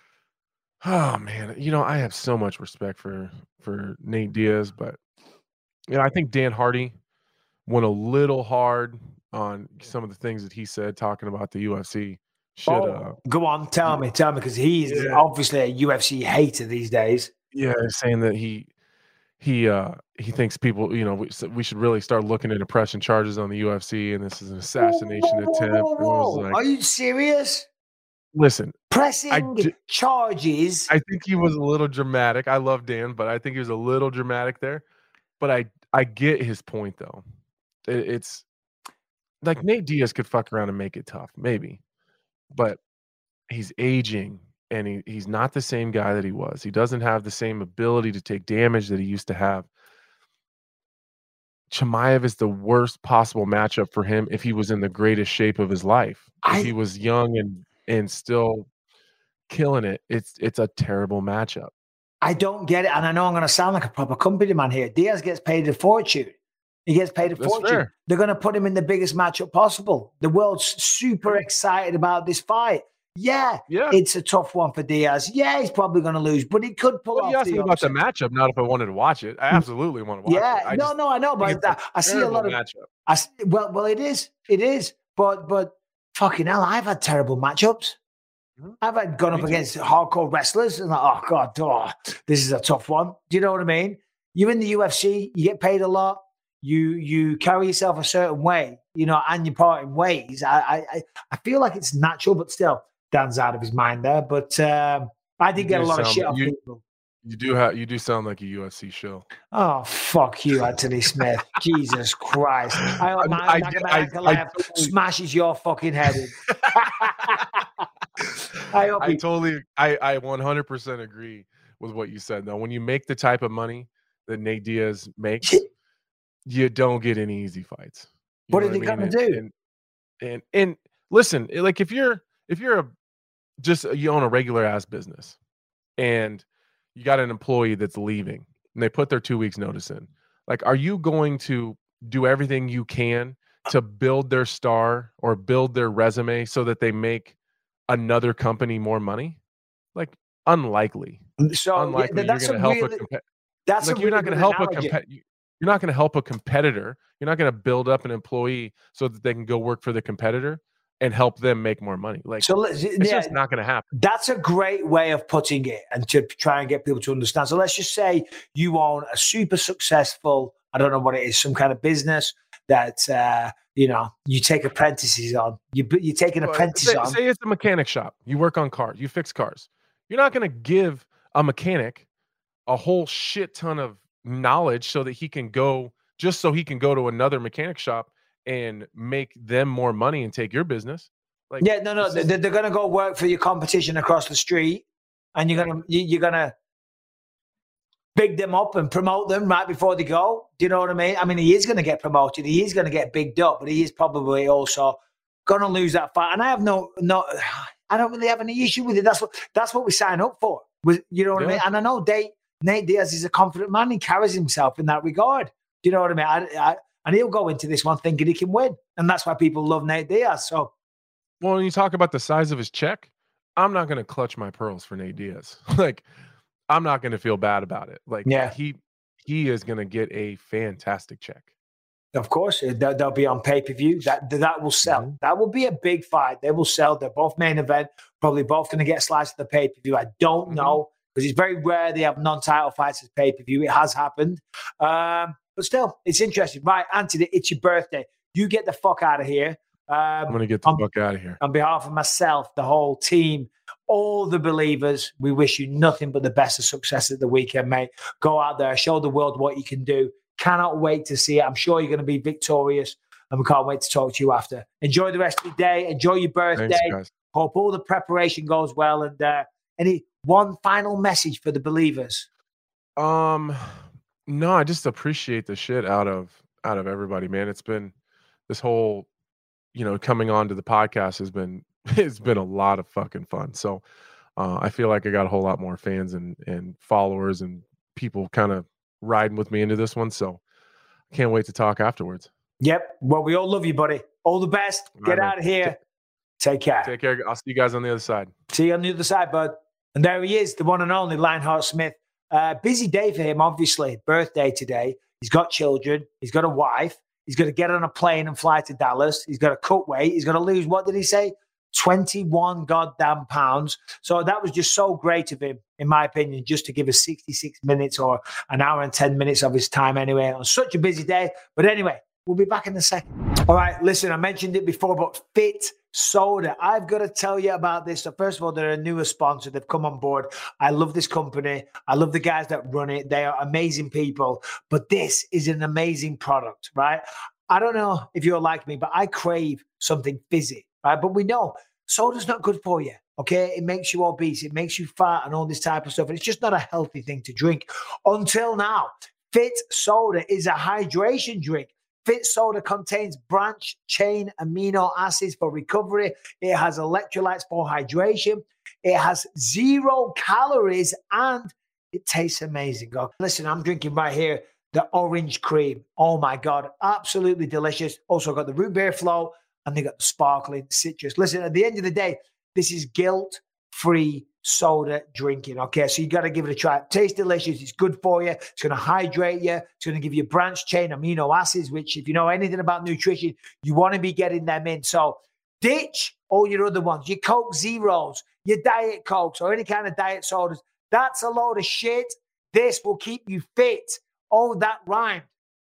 Oh man, you know I have so much respect for for Nate Diaz, but you know I think Dan Hardy went a little hard on some of the things that he said talking about the U F C. Should Oh, uh, go on, tell me, tell me, because he's Yeah. obviously a U F C hater these days. yeah, saying that he he uh he thinks people, you know, we, so we should really start looking into pressing charges on the U F C, and this is an assassination Whoa, attempt. whoa, And I was whoa. like, Are you serious? listen, Pressing ju- charges. I think he was a little dramatic. I love Dan, but I think he was a little dramatic there. But I I get his point though. It, it's like Nate Diaz could fuck around and make it tough, maybe, but he's aging and he, he's not the same guy that he was. He doesn't have the same ability to take damage that he used to have. Chimaev is the worst possible matchup for him if he was in the greatest shape of his life. I- If he was young and and still killing it, it's it's a terrible matchup. I don't get it, and I know I'm going to sound like a proper company man here. Diaz gets paid a fortune. He gets paid a That's fortune. fair. They're going to put him in the biggest matchup possible. The world's super excited about this fight. Yeah, Yeah. it's a tough one for Diaz. Yeah, he's probably going to lose, but he could pull Well, off you asked the me about the upset. matchup, not if I wanted to watch it. I absolutely want to watch Yeah, it. I no, just no, I know, think but it's a I, I see a terrible lot of. matchup. I s- well, well, it is, it is, but but fucking hell, I've had terrible matchups. Mhm. I've had gone Me up too. against hardcore wrestlers and like, oh god, oh, this is a tough one. Do you know what I mean? You're in the U F C, you get paid a lot, you you carry yourself a certain way, you know, and you part in ways. I I I- I feel like it's natural, but still, Dan's out of his mind there. But um, I did You get a do lot of sound shit like- off you- people. You do have you do sound like a U F C show. Oh, fuck you, Anthony Smith. Jesus Christ. I hope I- my I- Nagamayev I- I Ankalaev totally- smashes your fucking head in. I hope I he- totally I I one hundred percent agree with what you said though. When you make the type of money that Nate Diaz makes, you don't get any easy fights. You What know are they I gonna mean? do? And, and and listen, eh, like if you're if you're a just you own a regular ass business and you got an employee that's leaving and they put their two weeks notice in, like are you going to do everything you can to build their star or build their resume so that they make another company more money? Like unlikely. So Unlikely yeah, that's you're a going to help really, a compa- that's like a you're really not going good to help a analogy. compa- you- you're not going to help a competitor. You're not going to build up an employee so that they can go work for the competitor and help them make more money. Like So let's, it's yeah, just not going to happen. that's a great way of putting it and to try and get people to understand. So let's just say you own a super successful, I don't know what it is, some kind of business that, uh, you know, you take apprentices on. You, you take an Well, apprentice say, on. say it's a mechanic shop. You work on cars. You fix cars. You're not going to give a mechanic a whole shit ton of knowledge so that he can go just so he can go to another mechanic shop and make them more money and take your business. Like Yeah, no, no, it's just- they're, they're going to go work for your competition across the street, and you're going to you, you're going to big them up and promote them right before they go. Do you know what I mean? I mean, he is going to get promoted, he is going to get bigged up, but he is probably also going to lose that fight. And I have no no, I don't really have any issue with it. That's what that's what we sign up for. Was, you know what Yeah. I mean? And I know they, Nate Diaz is a confident man. He carries himself in that regard. Do you know what I mean? I, I, and he'll go into this one thinking he can win. And that's why people love Nate Diaz. So, Well, when you talk about the size of his check, I'm not going to clutch my pearls for Nate Diaz. Like, I'm not going to feel bad about it. Like, Yeah. he he is going to get a fantastic check. of course, they'll, they'll be on pay-per-view. That that will sell. Mm-hmm. That will be a big fight. They will sell. They're both main event. Probably both going to get a slice of the pay-per-view. I don't Mm-hmm. know, because it's very rare they have non-title fights as pay-per-view. It has happened. Um, but still, it's interesting. Right, Anthony, it's your birthday. You get the fuck out of here. Um, I'm going to get the on, fuck out of here. on behalf of myself, the whole team, all the believers, we wish you nothing but the best of success at the weekend, mate. Go out there, show the world what you can do. Cannot wait to see it. I'm sure you're going to be victorious, and we can't wait to talk to you after. Enjoy the rest of your day. Enjoy your birthday. Thanks, guys. Hope all the preparation goes well. And uh, any one final message for the believers? Um, no, I just appreciate the shit out of out of everybody, man. It's been this whole, you know, coming on to the podcast has been it's been a lot of fucking fun. So uh, I feel like I got a whole lot more fans and and followers and people kind of riding with me into this one. So I can't wait to talk afterwards. Yep. Well, we all love you, buddy. All the best. Get All right, out of here. Take care. Take care. I'll see you guys on the other side. See you on the other side, bud. And there he is, the one and only Lionheart Smith. Uh, busy day for him, obviously. Birthday today. He's got children. He's got a wife. He's going to get on a plane and fly to Dallas. He's got to cut weight. He's going to lose, what did he say? twenty-one goddamn pounds. So that was just so great of him, in my opinion, just to give us sixty-six minutes or an hour and ten minutes of his time anyway on such a busy day. But anyway, we'll be back in a second. All right, listen, I mentioned it before, but Fit Soda. I've got to tell you about this. So first of all, they're a newer sponsor. They've come on board. I love this company. I love the guys that run it. They are amazing people. But this is an amazing product, right? I don't know if you're like me, but I crave something fizzy, right? But we know soda's not good for you, okay? It makes you obese. It makes you fat and all this type of stuff. And it's just not a healthy thing to drink. Until now, Fit Soda is a hydration drink. Fit Soda contains branch chain amino acids for recovery. It has electrolytes for hydration. It has zero calories and it tastes amazing. Oh, listen, I'm drinking right here the orange cream. Oh my God, absolutely delicious. Also got the root beer flow and they got the sparkling citrus. Listen, at the end of the day, this is guilt-free soda drinking. Okay, so you got to give it a try. It tastes delicious. It's good for you. It's going to hydrate you. It's going to give you branch chain amino acids, which if you know anything about nutrition, you want to be getting them in. So ditch all your other ones, your Coke Zeros, your Diet Cokes, or any kind of diet sodas. That's a load of shit. This will keep you fit. Oh, that rhymed.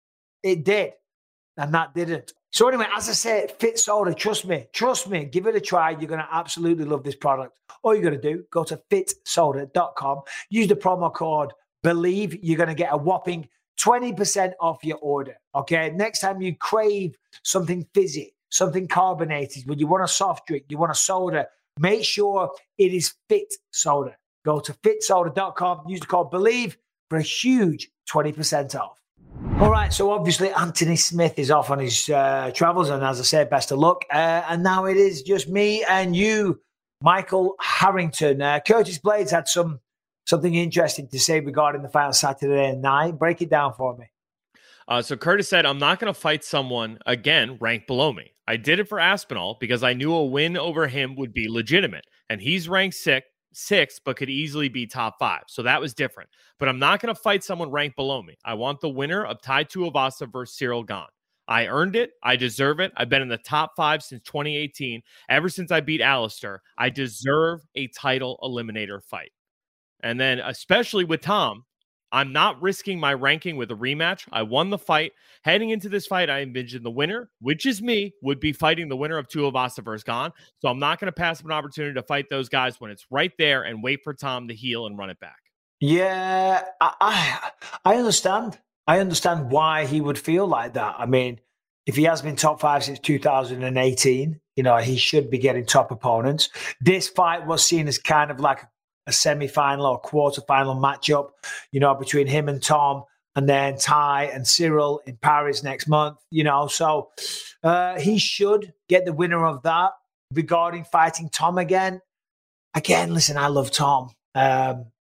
It did. And that didn't. So anyway, as I said, Fit Soda, trust me, trust me, give it a try. You're going to absolutely love this product. All you're going to do, go to fit soda dot com, use the promo code BELIEVE. You're going to get a whopping twenty percent off your order, okay? Next time you crave something fizzy, something carbonated, when you want a soft drink, you want a soda, make sure it is Fit Soda. Go to fit soda dot com, use the code BELIEVE for a huge twenty percent off. All right, so obviously Anthony Smith is off on his uh, travels, and as I said, best of luck. Uh, and now it is just me and you, Michael Harrington. Uh, Curtis Blades had some something interesting to say regarding the fight on Saturday night. Break it down for me. Uh, so Curtis said, I'm not going to fight someone, again, ranked below me. I did it for Aspinall because I knew a win over him would be legitimate, and he's ranked six. six, but could easily be top five. So that was different. But I'm not going to fight someone ranked below me. I want the winner of Tai Tuivasa versus Cyril Gane. I earned it. I deserve it. I've been in the top five since twenty eighteen. Ever since I beat Alistair, I deserve a title eliminator fight. And then, especially with Tom, I'm not risking my ranking with a rematch. I won the fight. Heading into this fight, I envisioned the winner, which is me, would be fighting the winner of Tuivasa versus Gane. So I'm not going to pass up an opportunity to fight those guys when it's right there and wait for Tom to heal and run it back. Yeah, I, I, I understand. I understand why he would feel like that. I mean, if he has been top five since two thousand eighteen, you know, he should be getting top opponents. This fight was seen as kind of like a semi-final or quarter-final matchup, you know, between him and Tom, and then Tai and Cyril in Paris next month, you know. So uh, he should get the winner of that. Regarding fighting Tom again, again, listen, I love Tom. Um,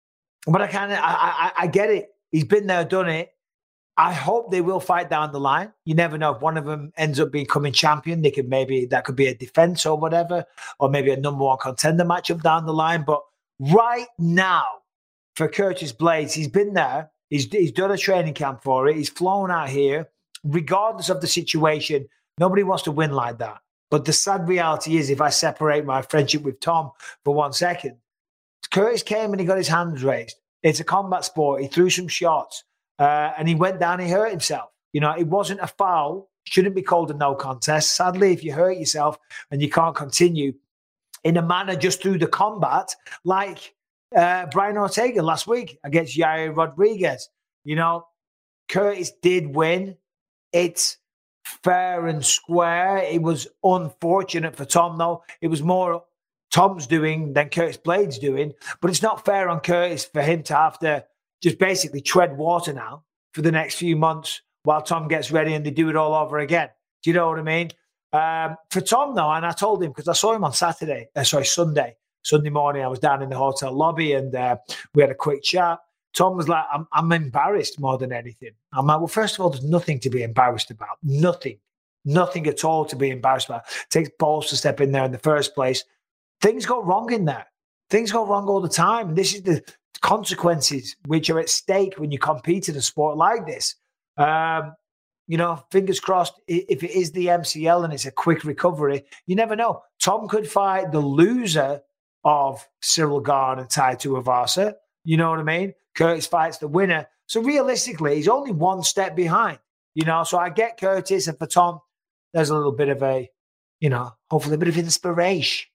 But I kind of, I, I, I get it. He's been there, done it. I hope they will fight down the line. You never know if one of them ends up becoming champion. They could maybe that could be a defense or whatever, or maybe a number one contender matchup down the line. But right now, for Curtis Blades, he's been there. He's he's done a training camp for it. He's flown out here, regardless of the situation. Nobody wants to win like that. But the sad reality is, if I separate my friendship with Tom for one second, Curtis came and he got his hands raised. It's a combat sport. He threw some shots. Uh, and he went down, he hurt himself. You know, it wasn't a foul, shouldn't be called a no contest. Sadly, if you hurt yourself and you can't continue in a manner just through the combat, like uh, Brian Ortega last week against Yair Rodriguez, you know, Curtis did win. It's fair and square. It was unfortunate for Tom, though. It was more Tom's doing than Curtis Blades doing, but it's not fair on Curtis for him to have to just basically tread water now for the next few months while Tom gets ready and they do it all over again. Do you know what I mean? Um, for Tom, though, and I told him because I saw him on Saturday, uh, sorry, Sunday, Sunday morning, I was down in the hotel lobby and uh, we had a quick chat. Tom was like, I'm, I'm embarrassed more than anything. I'm like, well, first of all, there's nothing to be embarrassed about. Nothing. Nothing at all to be embarrassed about. It takes balls to step in there in the first place. Things go wrong in there. Things go wrong all the time. This is the consequences which are at stake when you compete in a sport like this. Um, you know, fingers crossed, if it is the M C L and it's a quick recovery, you never know. Tom could fight the loser of Cyril Gane and Tai Tuivasa. You know what I mean? Curtis fights the winner. So realistically, he's only one step behind, you know. So I get Curtis, and for Tom, there's a little bit of a, you know, hopefully a bit of inspiration.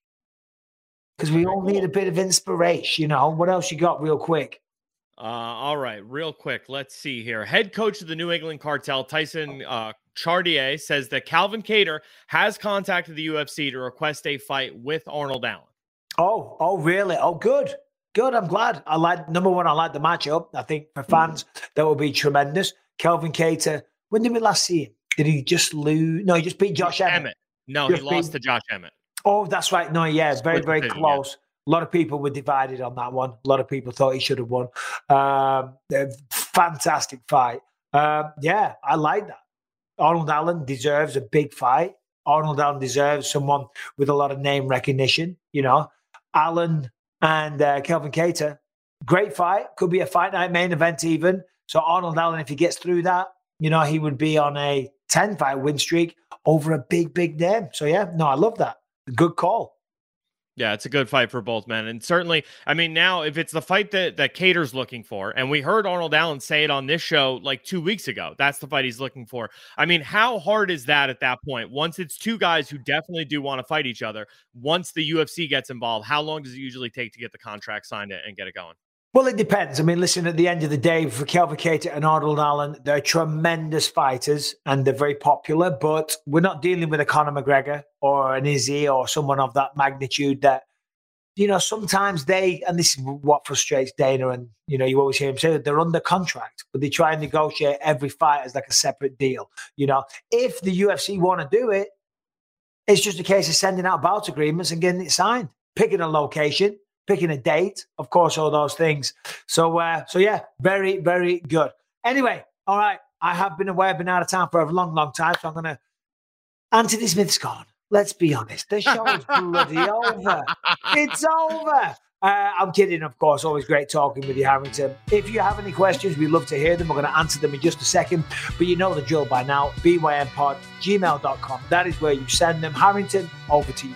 Because we all need a bit of inspiration, you know. What else you got real quick? Uh, all right, real quick. Let's see here. Head coach of the New England Cartel, Tyson uh, Chartier, says that Calvin Kattar has contacted the U F C to request a fight with Arnold Allen. Oh, oh, really? Oh, good. Good. I'm glad. I like, number one, I like the matchup. I think for fans, that will be tremendous. Calvin Kattar, when did we last see him? Did he just lose? No, he just beat Josh Emmett. Emmett. No, just he lost beat... to Josh Emmett. Oh, that's right. No, yeah, very, very decision, close. Yeah. A lot of people were divided on that one. A lot of people thought he should have won. Um, fantastic fight. Um, yeah, I like that. Arnold Allen deserves a big fight. Arnold Allen deserves someone with a lot of name recognition. You know, Allen and uh, Calvin Kattar, great fight. Could be a fight night main event even. So Arnold Allen, if he gets through that, you know, he would be on a ten-fight win streak over a big, big name. So, yeah, no, I love that. Good call. Yeah, it's a good fight for both men. And certainly, I mean, now if it's the fight that, that Kattar's looking for, and we heard Arnold Allen say it on this show like two weeks ago, that's the fight he's looking for. I mean, how hard is that at that point? Once it's two guys who definitely do want to fight each other, once the U F C gets involved, how long does it usually take to get the contract signed and get it going? Well, it depends. I mean, listen, at the end of the day, for Calvin Kattar and Arnold Allen, they're tremendous fighters and they're very popular, but we're not dealing with a Conor McGregor or an Izzy or someone of that magnitude that, you know, sometimes they, and this is what frustrates Dana, and, you know, you always hear him say that they're under contract, but they try and negotiate every fight as like a separate deal. You know, if the U F C want to do it, it's just a case of sending out bout agreements and getting it signed, picking a location, picking a date, of course, all those things. So, uh, so yeah, very, very good. Anyway, all right, I have been away, I've been out of town for a long, long time, so I'm going to, Anthony Smith's gone. Let's be honest, the show is bloody over. It's over. Uh, I'm kidding, of course. Always great talking with you, Harrington. If you have any questions, we'd love to hear them. We're going to answer them in just a second. But you know the drill by now. B Y M pod gmail dot com. That is where you send them. Harrington, over to you.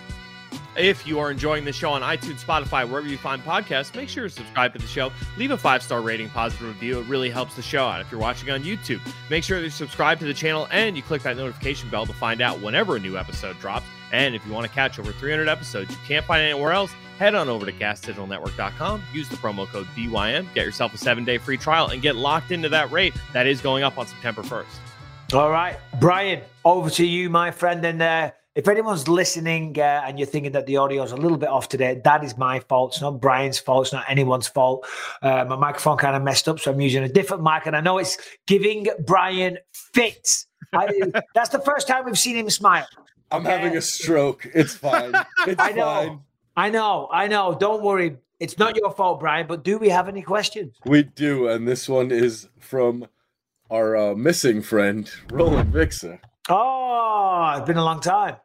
If you are enjoying the show on iTunes, Spotify, wherever you find podcasts, make sure to subscribe to the show. Leave a five-star rating, positive review. It really helps the show out. If you're watching on YouTube, make sure to subscribe to the channel and you click that notification bell to find out whenever a new episode drops. And if you want to catch over three hundred episodes you can't find anywhere else, head on over to gas digital network dot com. Use the promo code B Y M. Get yourself a seven-day free trial and get locked into that rate. That is going up on September first. All right. Brian, over to you, my friend. And uh, if anyone's listening uh, and you're thinking that the audio is a little bit off today, that is my fault. It's not Brian's fault. It's not anyone's fault. Uh, my microphone kind of messed up, so I'm using a different mic. And I know it's giving Brian fits. I, that's the first time we've seen him smile. I'm okay? having a stroke. It's fine. It's I know. fine. I know. I know. Don't worry. It's not your fault, Brian, but do we have any questions? We do, and this one is from our uh, missing friend, Roland Vixer. Oh, it's been a long time.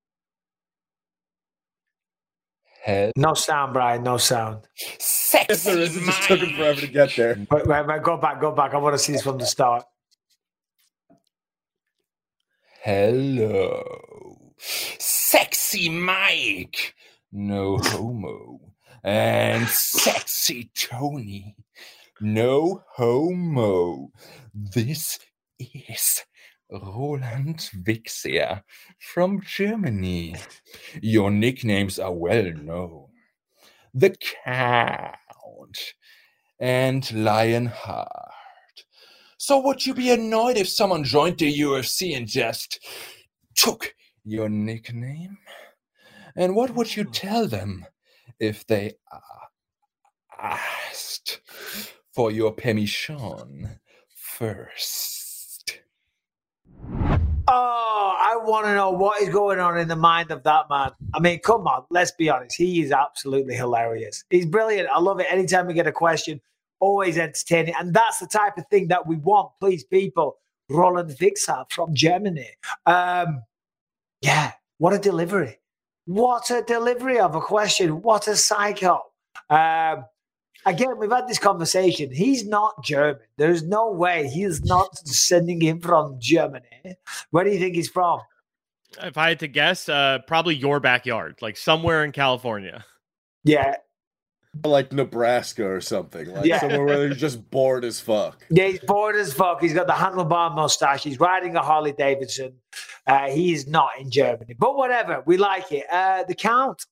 Head. No sound, Brian. No sound. Yes, there is. It just took him forever to get there. Wait, wait, wait, go back, go back. I want to see this from the start. Hello. Sexy Mike. No homo. And sexy Tony. No homo. This is Roland Vixer from Germany. Your nicknames are well known. The Count and Lionheart. So would you be annoyed if someone joined the U F C and just took your nickname? And what would you tell them if they asked for your permission first? Oh, I want to know what is going on in the mind of that man. I mean, come on, let's be honest. He is absolutely hilarious. He's brilliant. I love it. Anytime we get a question, always entertaining. And that's the type of thing that we want. Please, people. Roland Vixer from Germany. Um, yeah, what a delivery. What a delivery of a question. What a psycho. Um, Again, we've had this conversation. He's not German. There's no way he's not sending him from Germany. Where do you think he's from? If I had to guess, uh, probably your backyard, like somewhere in California. Yeah. Like Nebraska or something. Like Yeah. somewhere where they're just bored as fuck. Yeah, he's bored as fuck. He's got the handlebar mustache. He's riding a Harley Davidson. Uh, he is not in Germany. But whatever. We like it. Uh, the Count.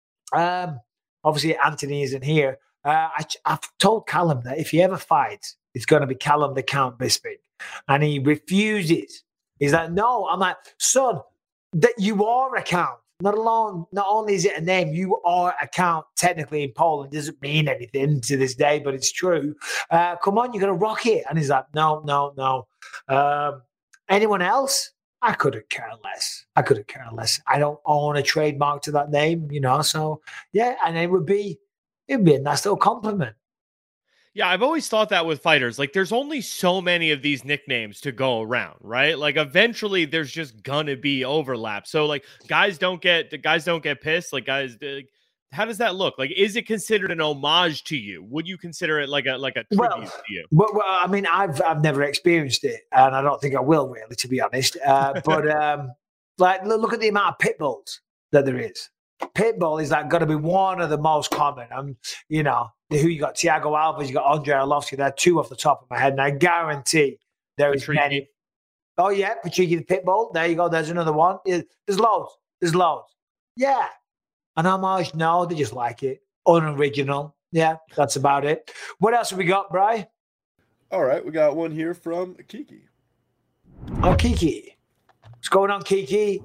Um, obviously, Anthony isn't here. Uh, I, I've told Callum that if he ever fights, it's going to be Callum the Count Bisping. And he refuses. He's like, no. I'm like, son, that you are a Count. Not alone, not only is it a name, you are a Count technically in Poland. It doesn't mean anything to this day, but it's true. Uh, come on, you're going to rock it. And he's like, no, no, no. Um, anyone else? I couldn't care less. I couldn't care less. I don't own a trademark to that name, you know. So, yeah, and it would be, it'd be a nice little compliment. Yeah, I've always thought that with fighters. Like, there's only so many of these nicknames to go around, right? Like, eventually, there's just gonna be overlap. So, like, guys don't get guys don't get pissed. Like, guys, uh, how does that look? Like, is it considered an homage to you? Would you consider it like a like a tribute Well, to you? well, well, I mean, I've I've never experienced it, and I don't think I will really, to be honest. Uh, but um, like, look, look at the amount of pit bulls that there is. Pitbull is like got to be one of the most common. Um, you know, who you got? Thiago Alves, you got Andre Arlovski. They're two off the top of my head, and I guarantee there is many. Oh yeah, Patricky the Pitbull. There you go. There's another one. There's loads. There's loads. Yeah, an homage? No, they just like it. Unoriginal. Yeah, that's about it. What else have we got, Bri? All right, we got one here from Kiki. Oh, Kiki. What's going on, Kiki?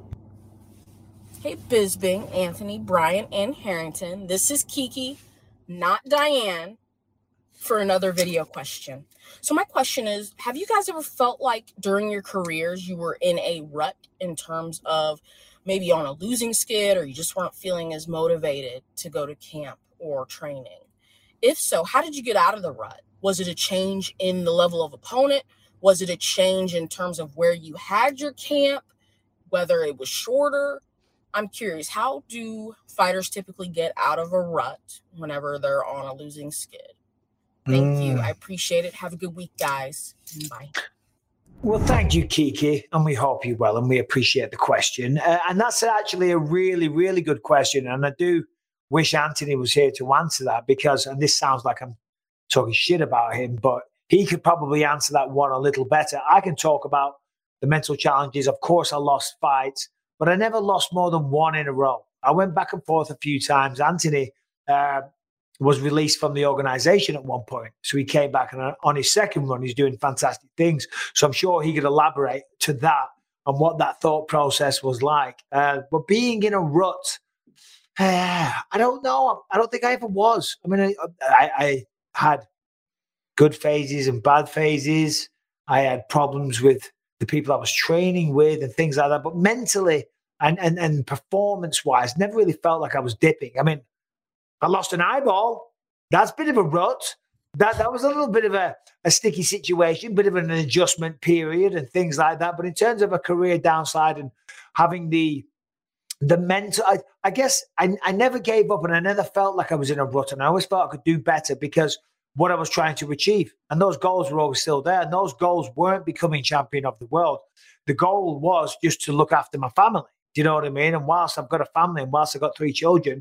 Hey, Bisbing, Anthony, Brian, and Harrington. This is Kiki, not Diane, for another video question. So my question is, have you guys ever felt like during your careers you were in a rut in terms of maybe on a losing skid, or you just weren't feeling as motivated to go to camp or training? If so, how did you get out of the rut? Was it a change in the level of opponent? Was it a change in terms of where you had your camp, whether it was shorter? I'm curious, how do fighters typically get out of a rut whenever they're on a losing skid? Thank mm. you. I appreciate it. Have a good week, guys. Bye. Well, thank you, Kiki, and we hope you well, and we appreciate the question. Uh, and that's actually a really, really good question, and I do wish Anthony was here to answer that because, and this sounds like I'm talking shit about him, but he could probably answer that one a little better. I can talk about the mental challenges. Of course, I lost fights, but I never lost more than one in a row. I went back and forth a few times. Anthony uh, was released from the organization at one point. So he came back, and on his second run, he's doing fantastic things. So I'm sure he could elaborate to that on what that thought process was like. Uh, but being in a rut, uh, I don't know. I don't think I ever was. I mean, I, I, I had good phases and bad phases. I had problems with the people I was training with and things like that. But mentally and, and, and performance-wise, never really felt like I was dipping. I mean, I lost an eyeball. That's a bit of a rut. That that was a little bit of a, a sticky situation, bit of an adjustment period and things like that. But in terms of a career downside and having the the mental, I, I guess I, I never gave up and I never felt like I was in a rut. And I always felt I could do better because what I was trying to achieve. And those goals were always still there. And those goals weren't becoming champion of the world. The goal was just to look after my family. Do you know what I mean? And whilst I've got a family and whilst I've got three children,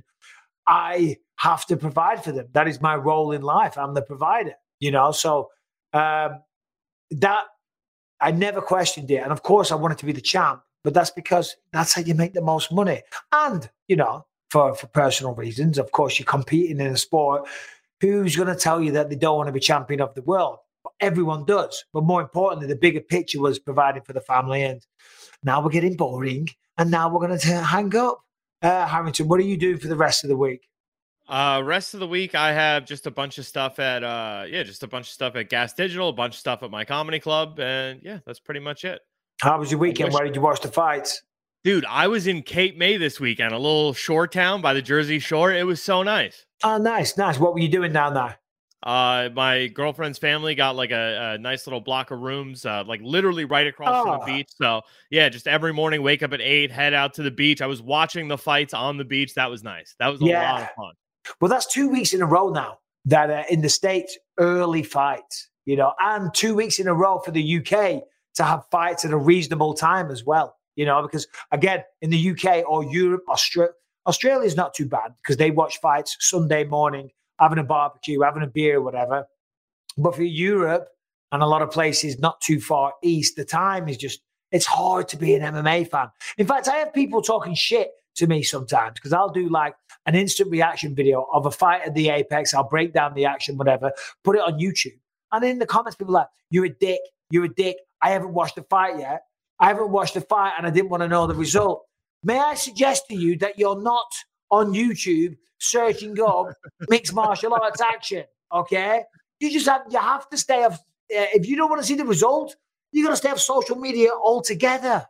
I have to provide for them. That is my role in life. I'm the provider, you know? So um, that, I never questioned it. And of course I wanted to be the champ, but that's because that's how you make the most money. And, you know, for, for personal reasons, of course, you're competing in a sport. Who's going to tell you that they don't want to be champion of the world? Everyone does. But more importantly, the bigger picture was providing for the family. And now we're getting boring. And now we're going to hang up. Uh, Harrington, what are you doing for the rest of the week? Uh, rest of the week, I have just a bunch of stuff at, uh, yeah, just a bunch of stuff at Gas Digital, a bunch of stuff at my comedy club. And yeah, that's pretty much it. How was your weekend? Wish- Where did you watch the fights? Dude, I was in Cape May this weekend, a little shore town by the Jersey Shore. It was so nice. Oh, nice, nice. What were you doing down there? Uh, my girlfriend's family got like a, a nice little block of rooms, uh, like literally right across oh. from the beach. So yeah, just every morning, wake up at eight, head out to the beach. I was watching the fights on the beach. That was nice. That was a yeah. lot of fun. Well, that's two weeks in a row now that uh, in the States, early fights, you know, and two weeks in a row for the U K to have fights at a reasonable time as well, you know, because again, in the U K or Europe, Australia, Australia is not too bad because they watch fights Sunday morning, having a barbecue, having a beer, whatever. But for Europe and a lot of places not too far east, the time is just, it's hard to be an M M A fan. In fact, I have people talking shit to me sometimes because I'll do like an instant reaction video of a fight at the Apex. I'll break down the action, whatever, put it on YouTube. And in the comments, people are like, you're a dick, you're a dick. I haven't watched the fight yet. I haven't watched the fight and I didn't want to know the result. May I suggest to you that you're not on YouTube searching up mixed martial arts action, okay? You just have, you have to stay off. Uh, if you don't want to see the result, you got to stay off social media altogether.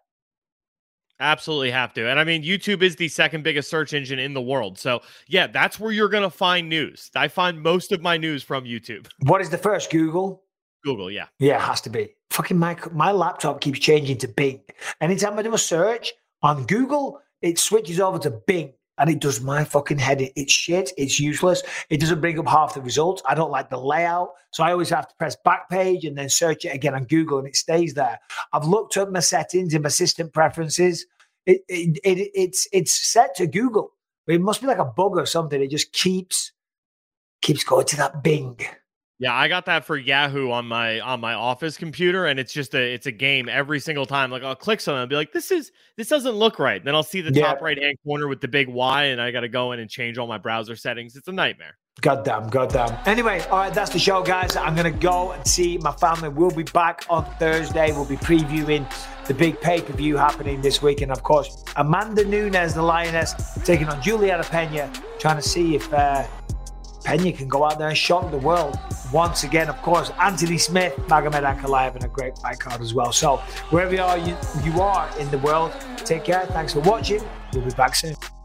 Absolutely have to. And I mean, YouTube is the second biggest search engine in the world. So yeah, that's where you're going to find news. I find most of my news from YouTube. What is the first? Google? Google, yeah. Yeah, it has to be. Fucking my, my laptop keeps changing to Bing. Anytime I do a search on Google, it switches over to Bing. And it does my fucking head in. It's shit. It's useless. It doesn't bring up half the results. I don't like the layout. So I always have to press back page and then search it again on Google and it stays there. I've looked up my settings and my system preferences. It, it, it It's it's set to Google. But it must be like a bug or something. It just keeps keeps going to that Bing. Yeah, I got that for Yahoo on my on my office computer, and it's just a it's a game every single time. Like I'll click something, I'll be like, "This is this doesn't look right." Then I'll see the yeah. top right hand corner with the big Y, and I got to go in and change all my browser settings. It's a nightmare. Goddamn, goddamn. Anyway, all right, that's the show, guys. I'm gonna go and see my family. We'll be back on Thursday. We'll be previewing the big pay per view happening this week, and of course, Amanda Nunes, the Lioness, taking on Juliana Pena, trying to see if. Uh, Pena can go out there and shock the world once again. Of course, Anthony Smith, Magomed Ankalaev, and a great fight card as well. So wherever you are, you, you are in the world, take care. Thanks for watching. We'll be back soon.